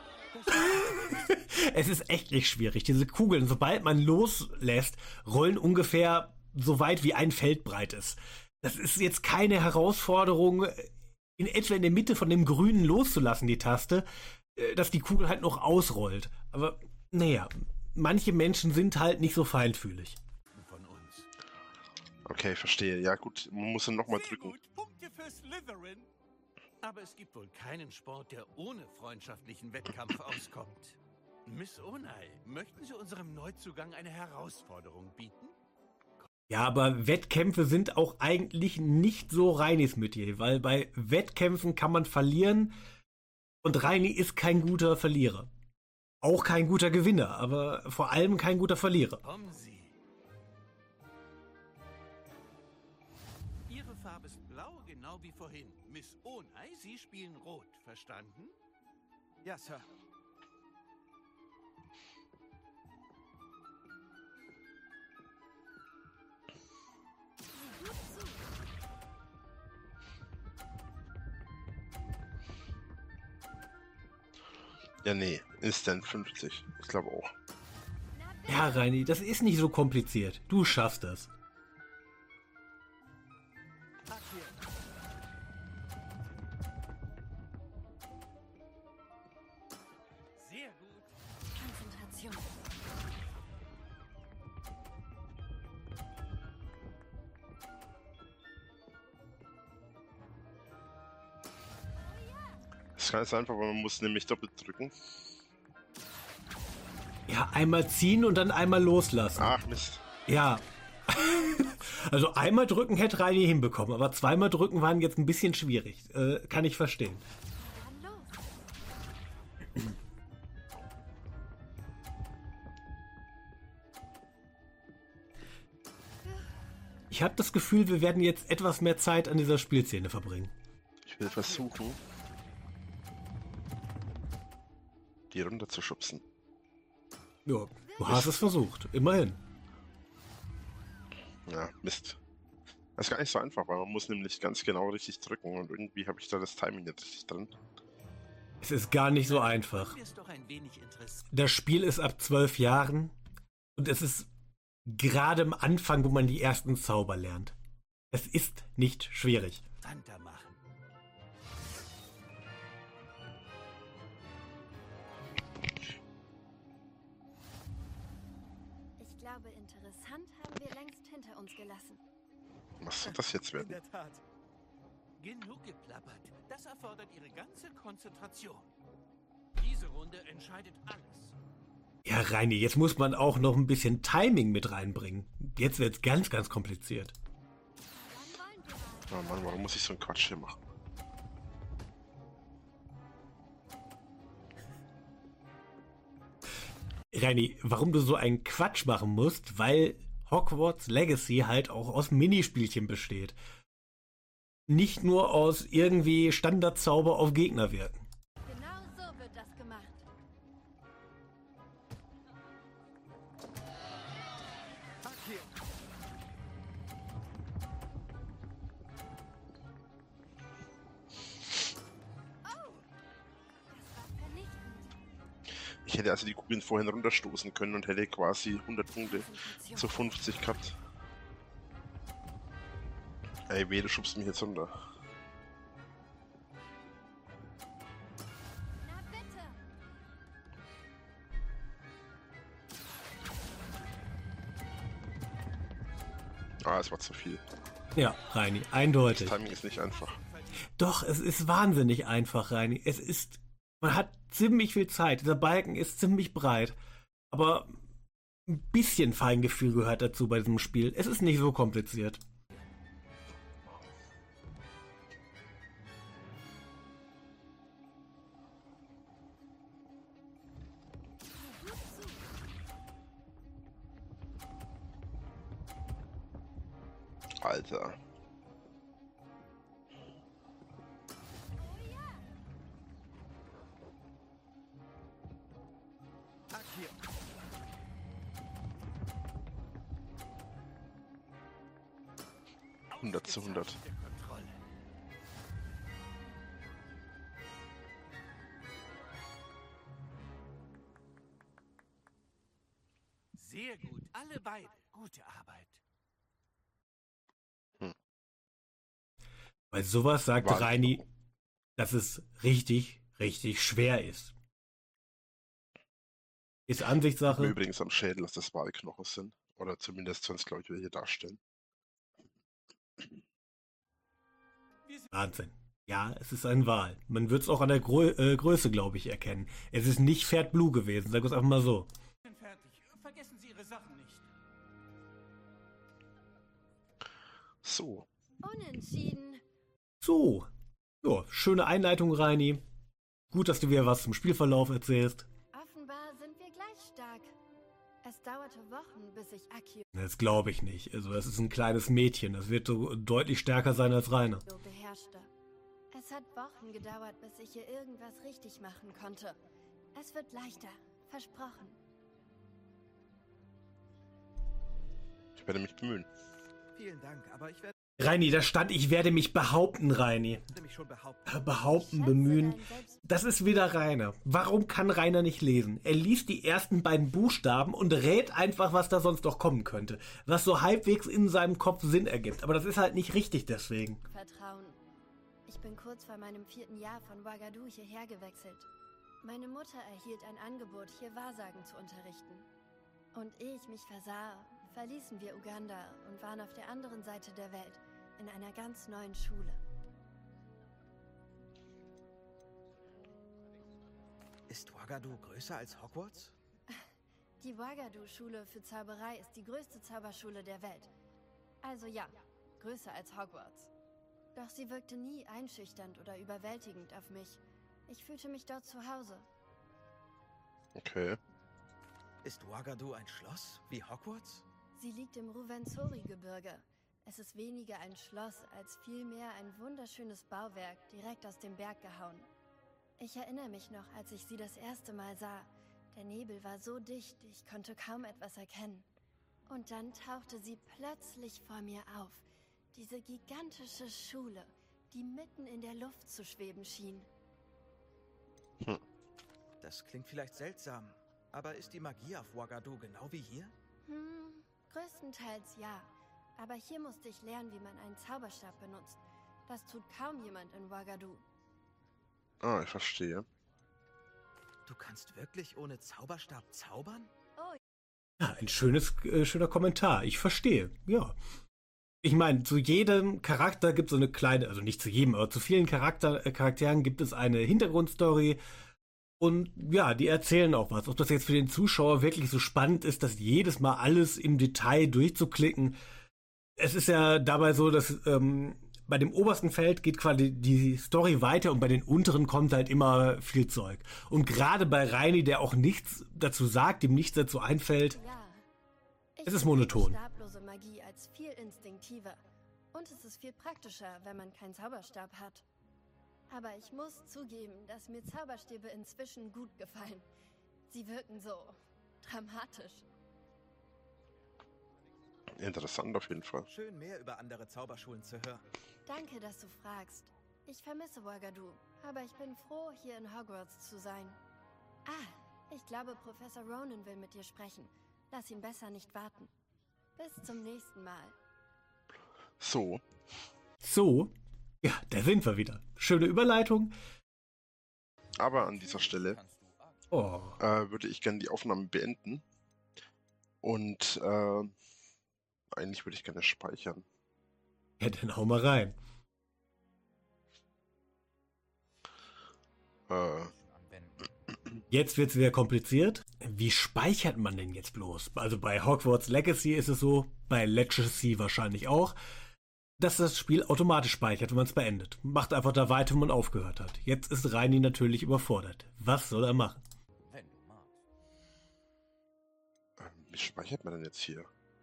Es ist echt nicht schwierig. Diese Kugeln, sobald man loslässt, rollen ungefähr so weit wie ein Feld breit ist. Das ist jetzt keine Herausforderung, in etwa in der Mitte von dem Grünen loszulassen, die Taste, dass die Kugel halt noch ausrollt. Aber naja, manche Menschen sind halt nicht so feinfühlig. Von uns. Okay, verstehe. Ja gut, man muss ihn nochmal drücken. Gut, Punkte für Slytherin. Aber es gibt wohl keinen Sport, der ohne freundschaftlichen Wettkampf auskommt. Miss Onai, möchten Sie unserem Neuzugang eine Herausforderung bieten? Ja, aber Wettkämpfe sind auch eigentlich nicht so Reinis Metier, weil bei Wettkämpfen kann man verlieren und Reini ist kein guter Verlierer. Auch kein guter Gewinner, aber vor allem kein guter Verlierer. Kommen Sie. Ihre Farbe ist blau, genau wie vorhin. Miss Onai, Sie spielen rot, verstanden? Ja, Sir. Ja, nee, Instant fünfzig. Ich glaube auch. Ja, Reini, das ist nicht so kompliziert. Du schaffst das. Sehr gut. Konzentration. Das ist ganz einfach, weil man muss nämlich doppelt drücken. Ja, einmal ziehen und dann einmal loslassen. Ach, Mist. Ja. Also einmal drücken hätte Reini hinbekommen, aber zweimal drücken waren jetzt ein bisschen schwierig. Äh, kann ich verstehen. Dann los. Ich habe das Gefühl, wir werden jetzt etwas mehr Zeit an dieser Spielszene verbringen. Ich will versuchen, die runter zu schubsen. Ja, du hast es versucht. Immerhin. Ja, Mist. Das ist gar nicht so einfach, weil man muss nämlich ganz genau richtig drücken und irgendwie habe ich da das Timing nicht richtig drin. Es ist gar nicht so einfach. Mir ist doch ein wenig interessiert. Das Spiel ist ab zwölf Jahren und es ist gerade am Anfang, wo man die ersten Zauber lernt. Es ist nicht schwierig. Santa machen. Ich glaube, interessant haben wir längst hinter uns gelassen. Was soll das jetzt In werden? der Tat. Genug geplappert. Das erfordert Ihre ganze Konzentration. Diese Runde entscheidet alles. Ja, Reini, jetzt muss man auch noch ein bisschen Timing mit reinbringen. Jetzt wird's ganz, ganz kompliziert. Oh Mann, warum muss ich so einen Quatsch hier machen? Reini, warum du so einen Quatsch machen musst, weil Hogwarts Legacy halt auch aus Minispielchen besteht. Nicht nur aus irgendwie Standardzauber auf Gegner wirken. Genau so wird das gemacht. Ich hätte also die Kugeln vorhin runterstoßen können und hätte quasi hundert Punkte zu fünfzig gehabt. Ey, weh, du schubst mich jetzt runter. Na bitte. Ah, es war zu viel. Ja, Reini, eindeutig. Das Timing ist nicht einfach. Doch, es ist wahnsinnig einfach, Reini. Es ist, man hat ziemlich viel Zeit. Dieser Balken ist ziemlich breit. Aber ein bisschen Feingefühl gehört dazu bei diesem Spiel. Es ist nicht so kompliziert. Alter. hundert zu hundert. Sehr gut, alle beide. Gute Arbeit. Hm. Bei sowas sagt War- Reini, dass es richtig, richtig schwer ist. Ist Mir Ansichtssache. übrigens am Schädel, dass das Wahlknochen sind. Oder zumindest sonst, glaube ich, welche darstellen. Wahnsinn. Ja, es ist ein Wal. Man wird es auch an der Grö äh, Größe, glaube ich, erkennen. Es ist nicht Pferd Blue gewesen, sag es einfach mal so. Fertig. Vergessen Sie Ihre Sachen nicht. So. Unentschieden. So. Ja, schöne Einleitung, Reini. Gut, dass du wieder was zum Spielverlauf erzählst. Offenbar sind wir gleich stark. Es dauerte Wochen, bis ich Akio Das glaube ich nicht. Also, das ist ein kleines Mädchen. Das wird so deutlich stärker sein als Rainer. beherrschte. Es hat Wochen gedauert, bis ich hier irgendwas richtig machen konnte. Es wird leichter. Versprochen. Ich werde mich bemühen. Vielen Dank, aber ich werde Reini, da stand, ich werde mich behaupten, Reini. mich schon behaupten. Äh, Behaupten, bemühen. Das ist wieder Rainer. Warum kann Rainer nicht lesen? Er liest die ersten beiden Buchstaben und rät einfach, was da sonst noch kommen könnte. Was so halbwegs in seinem Kopf Sinn ergibt. Aber das ist halt nicht richtig deswegen. Vertrauen. Ich bin kurz vor meinem vierten Jahr von Ouagadougou hierher gewechselt. Meine Mutter erhielt ein Angebot, hier Wahrsagen zu unterrichten. Und ehe ich mich versah, verließen wir Uganda und waren auf der anderen Seite der Welt, in einer ganz neuen Schule. Ist Ouagadougou größer als Hogwarts? Die Ouagadougou-Schule für Zauberei ist die größte Zauberschule der Welt. Also ja, größer als Hogwarts. Doch sie wirkte nie einschüchternd oder überwältigend auf mich. Ich fühlte mich dort zu Hause. Okay. Ist Ouagadougou ein Schloss wie Hogwarts? Sie liegt im Ruvenzori-Gebirge. Es ist weniger ein Schloss, als vielmehr ein wunderschönes Bauwerk, direkt aus dem Berg gehauen. Ich erinnere mich noch, als ich sie das erste Mal sah. Der Nebel war so dicht, ich konnte kaum etwas erkennen. Und dann tauchte sie plötzlich vor mir auf. Diese gigantische Schule, die mitten in der Luft zu schweben schien. Hm. Das klingt vielleicht seltsam, aber ist die Magie auf Ouagadougou genau wie hier? Hm, größtenteils ja. Aber hier musste ich lernen, wie man einen Zauberstab benutzt. Das tut kaum jemand in Ouagadougou. Ah, ich verstehe. Du kannst wirklich ohne Zauberstab zaubern? Oh. Ja, ein schönes, äh, schöner Kommentar. Ich verstehe, ja. Ich meine, zu jedem Charakter gibt es so eine kleine, also nicht zu jedem, aber zu vielen Charakter, äh, Charakteren gibt es eine Hintergrundstory. Und ja, die erzählen auch was. Ob das jetzt für den Zuschauer wirklich so spannend ist, das jedes Mal alles im Detail durchzuklicken. Es ist ja dabei so, dass ähm, bei dem obersten Feld geht quasi die Story weiter und bei den unteren kommt halt immer viel Zeug. Und gerade bei Reini, der auch nichts dazu sagt, dem nichts dazu einfällt, ja. es ist monoton. Stablose Magie als viel instinktiver. Und es ist viel praktischer, wenn man keinen Zauberstab hat. Aber ich muss zugeben, dass mir Zauberstäbe inzwischen gut gefallen. Sie wirken so dramatisch. Interessant auf jeden Fall. Schön, mehr über andere Zauberschulen zu hören. Danke, dass du fragst. Ich vermisse Ouagadougou, aber ich bin froh, hier in Hogwarts zu sein. Ah, ich glaube, Professor Ronen will mit dir sprechen. Lass ihn besser nicht warten. Bis zum nächsten Mal. So. So? Ja, da sind wir wieder. Schöne Überleitung. Aber an dieser Stelle oh. äh, würde ich gerne die Aufnahme beenden. Und äh, eigentlich würde ich gerne speichern. Ja, dann hau mal rein. Äh. Jetzt wird's wieder kompliziert. Wie speichert man denn jetzt bloß? Also bei Hogwarts Legacy ist es so, bei Legacy wahrscheinlich auch, dass das Spiel automatisch speichert, wenn man es beendet. Macht einfach da weiter, wo man aufgehört hat. Jetzt ist Reini natürlich überfordert. Was soll er machen? Wie speichert man denn jetzt hier?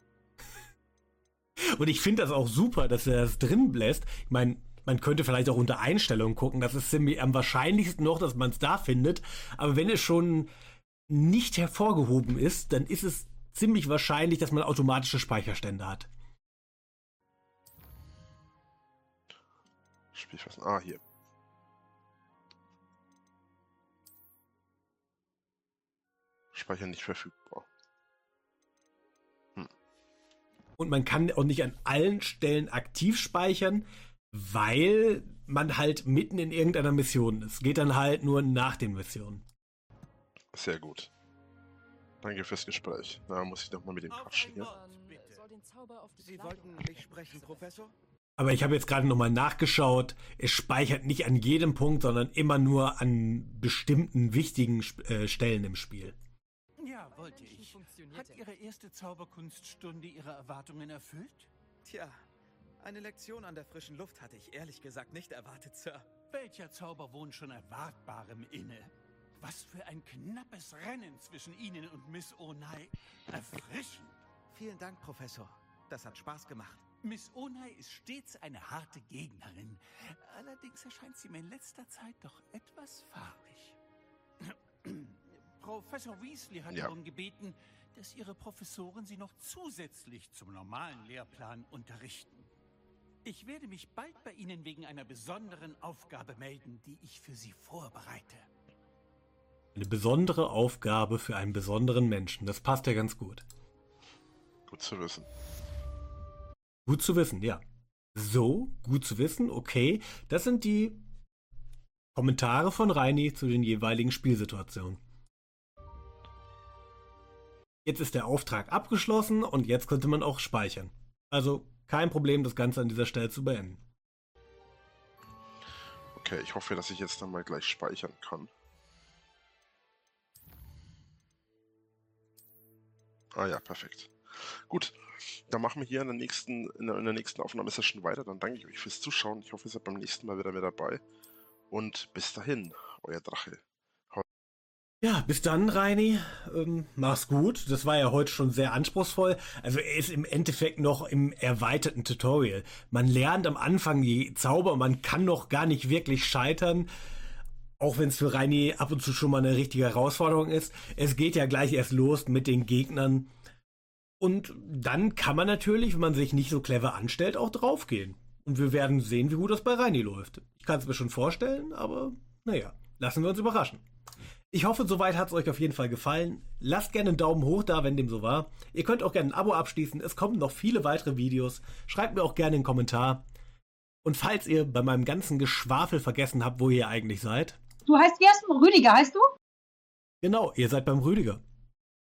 Und ich finde das auch super, dass er das drin bläst. Ich meine, man könnte vielleicht auch unter Einstellungen gucken. Das ist ziemlich am wahrscheinlichsten noch, dass man es da findet. Aber wenn es schon nicht hervorgehoben ist, dann ist es ziemlich wahrscheinlich, dass man automatische Speicherstände hat. Spielfassen. Ah, hier. Speicher nicht verfügbar. Hm. Und man kann auch nicht an allen Stellen aktiv speichern, weil man halt mitten in irgendeiner Mission ist. Geht dann halt nur nach den Missionen. Sehr gut. Danke fürs Gespräch. Da muss ich noch mal mit dem quatschen hier. Sie wollten mich sprechen, Professor? Aber ich habe jetzt gerade nochmal nachgeschaut. Es speichert nicht an jedem Punkt, sondern immer nur an bestimmten wichtigen äh, Stellen im Spiel. Ja, wollte ich. Hat Ihre erste Zauberkunststunde Ihre Erwartungen erfüllt? Tja, eine Lektion an der frischen Luft hatte ich ehrlich gesagt nicht erwartet, Sir. Welcher Zauber wohnt schon Erwartbarem inne? Was für ein knappes Rennen zwischen Ihnen und Miss Onai. Erfrischend. Vielen Dank, Professor. Das hat Spaß gemacht. Miss Onai ist stets eine harte Gegnerin. Allerdings erscheint sie mir in letzter Zeit doch etwas fahrig. Professor Weasley hat Ja. darum gebeten, dass Ihre Professoren Sie noch zusätzlich zum normalen Lehrplan unterrichten. Ich werde mich bald bei Ihnen wegen einer besonderen Aufgabe melden, die ich für Sie vorbereite. Eine besondere Aufgabe für einen besonderen Menschen. Das passt ja ganz gut. Gut zu wissen. Gut zu wissen, ja. So, gut zu wissen, okay. Das sind die Kommentare von Reini zu den jeweiligen Spielsituationen. Jetzt ist der Auftrag abgeschlossen und jetzt könnte man auch speichern. Also kein Problem, das Ganze an dieser Stelle zu beenden. Okay, ich hoffe, dass ich jetzt dann mal gleich speichern kann. Ah ja, perfekt. Gut, dann machen wir hier in der nächsten, in der, in der nächsten Aufnahmesession weiter. Dann danke ich euch fürs Zuschauen. Ich hoffe, ihr seid beim nächsten Mal wieder mit dabei. Und bis dahin, euer Drache. Ja, bis dann, Reini. Ähm, mach's gut. Das war ja heute schon sehr anspruchsvoll. Also er ist im Endeffekt noch im erweiterten Tutorial. Man lernt am Anfang die Zauber, man kann noch gar nicht wirklich scheitern. Auch wenn es für Reini ab und zu schon mal eine richtige Herausforderung ist. Es geht ja gleich erst los mit den Gegnern. Und dann kann man natürlich, wenn man sich nicht so clever anstellt, auch draufgehen. Und wir werden sehen, wie gut das bei Reini läuft. Ich kann es mir schon vorstellen, aber naja, lassen wir uns überraschen. Ich hoffe, soweit hat es euch auf jeden Fall gefallen. Lasst gerne einen Daumen hoch da, wenn dem so war. Ihr könnt auch gerne ein Abo abschließen. Es kommen noch viele weitere Videos. Schreibt mir auch gerne einen Kommentar. Und falls ihr bei meinem ganzen Geschwafel vergessen habt, wo ihr eigentlich seid. Du heißt, wie heißt du? Rüdiger, heißt du? Genau, ihr seid beim Rüdiger.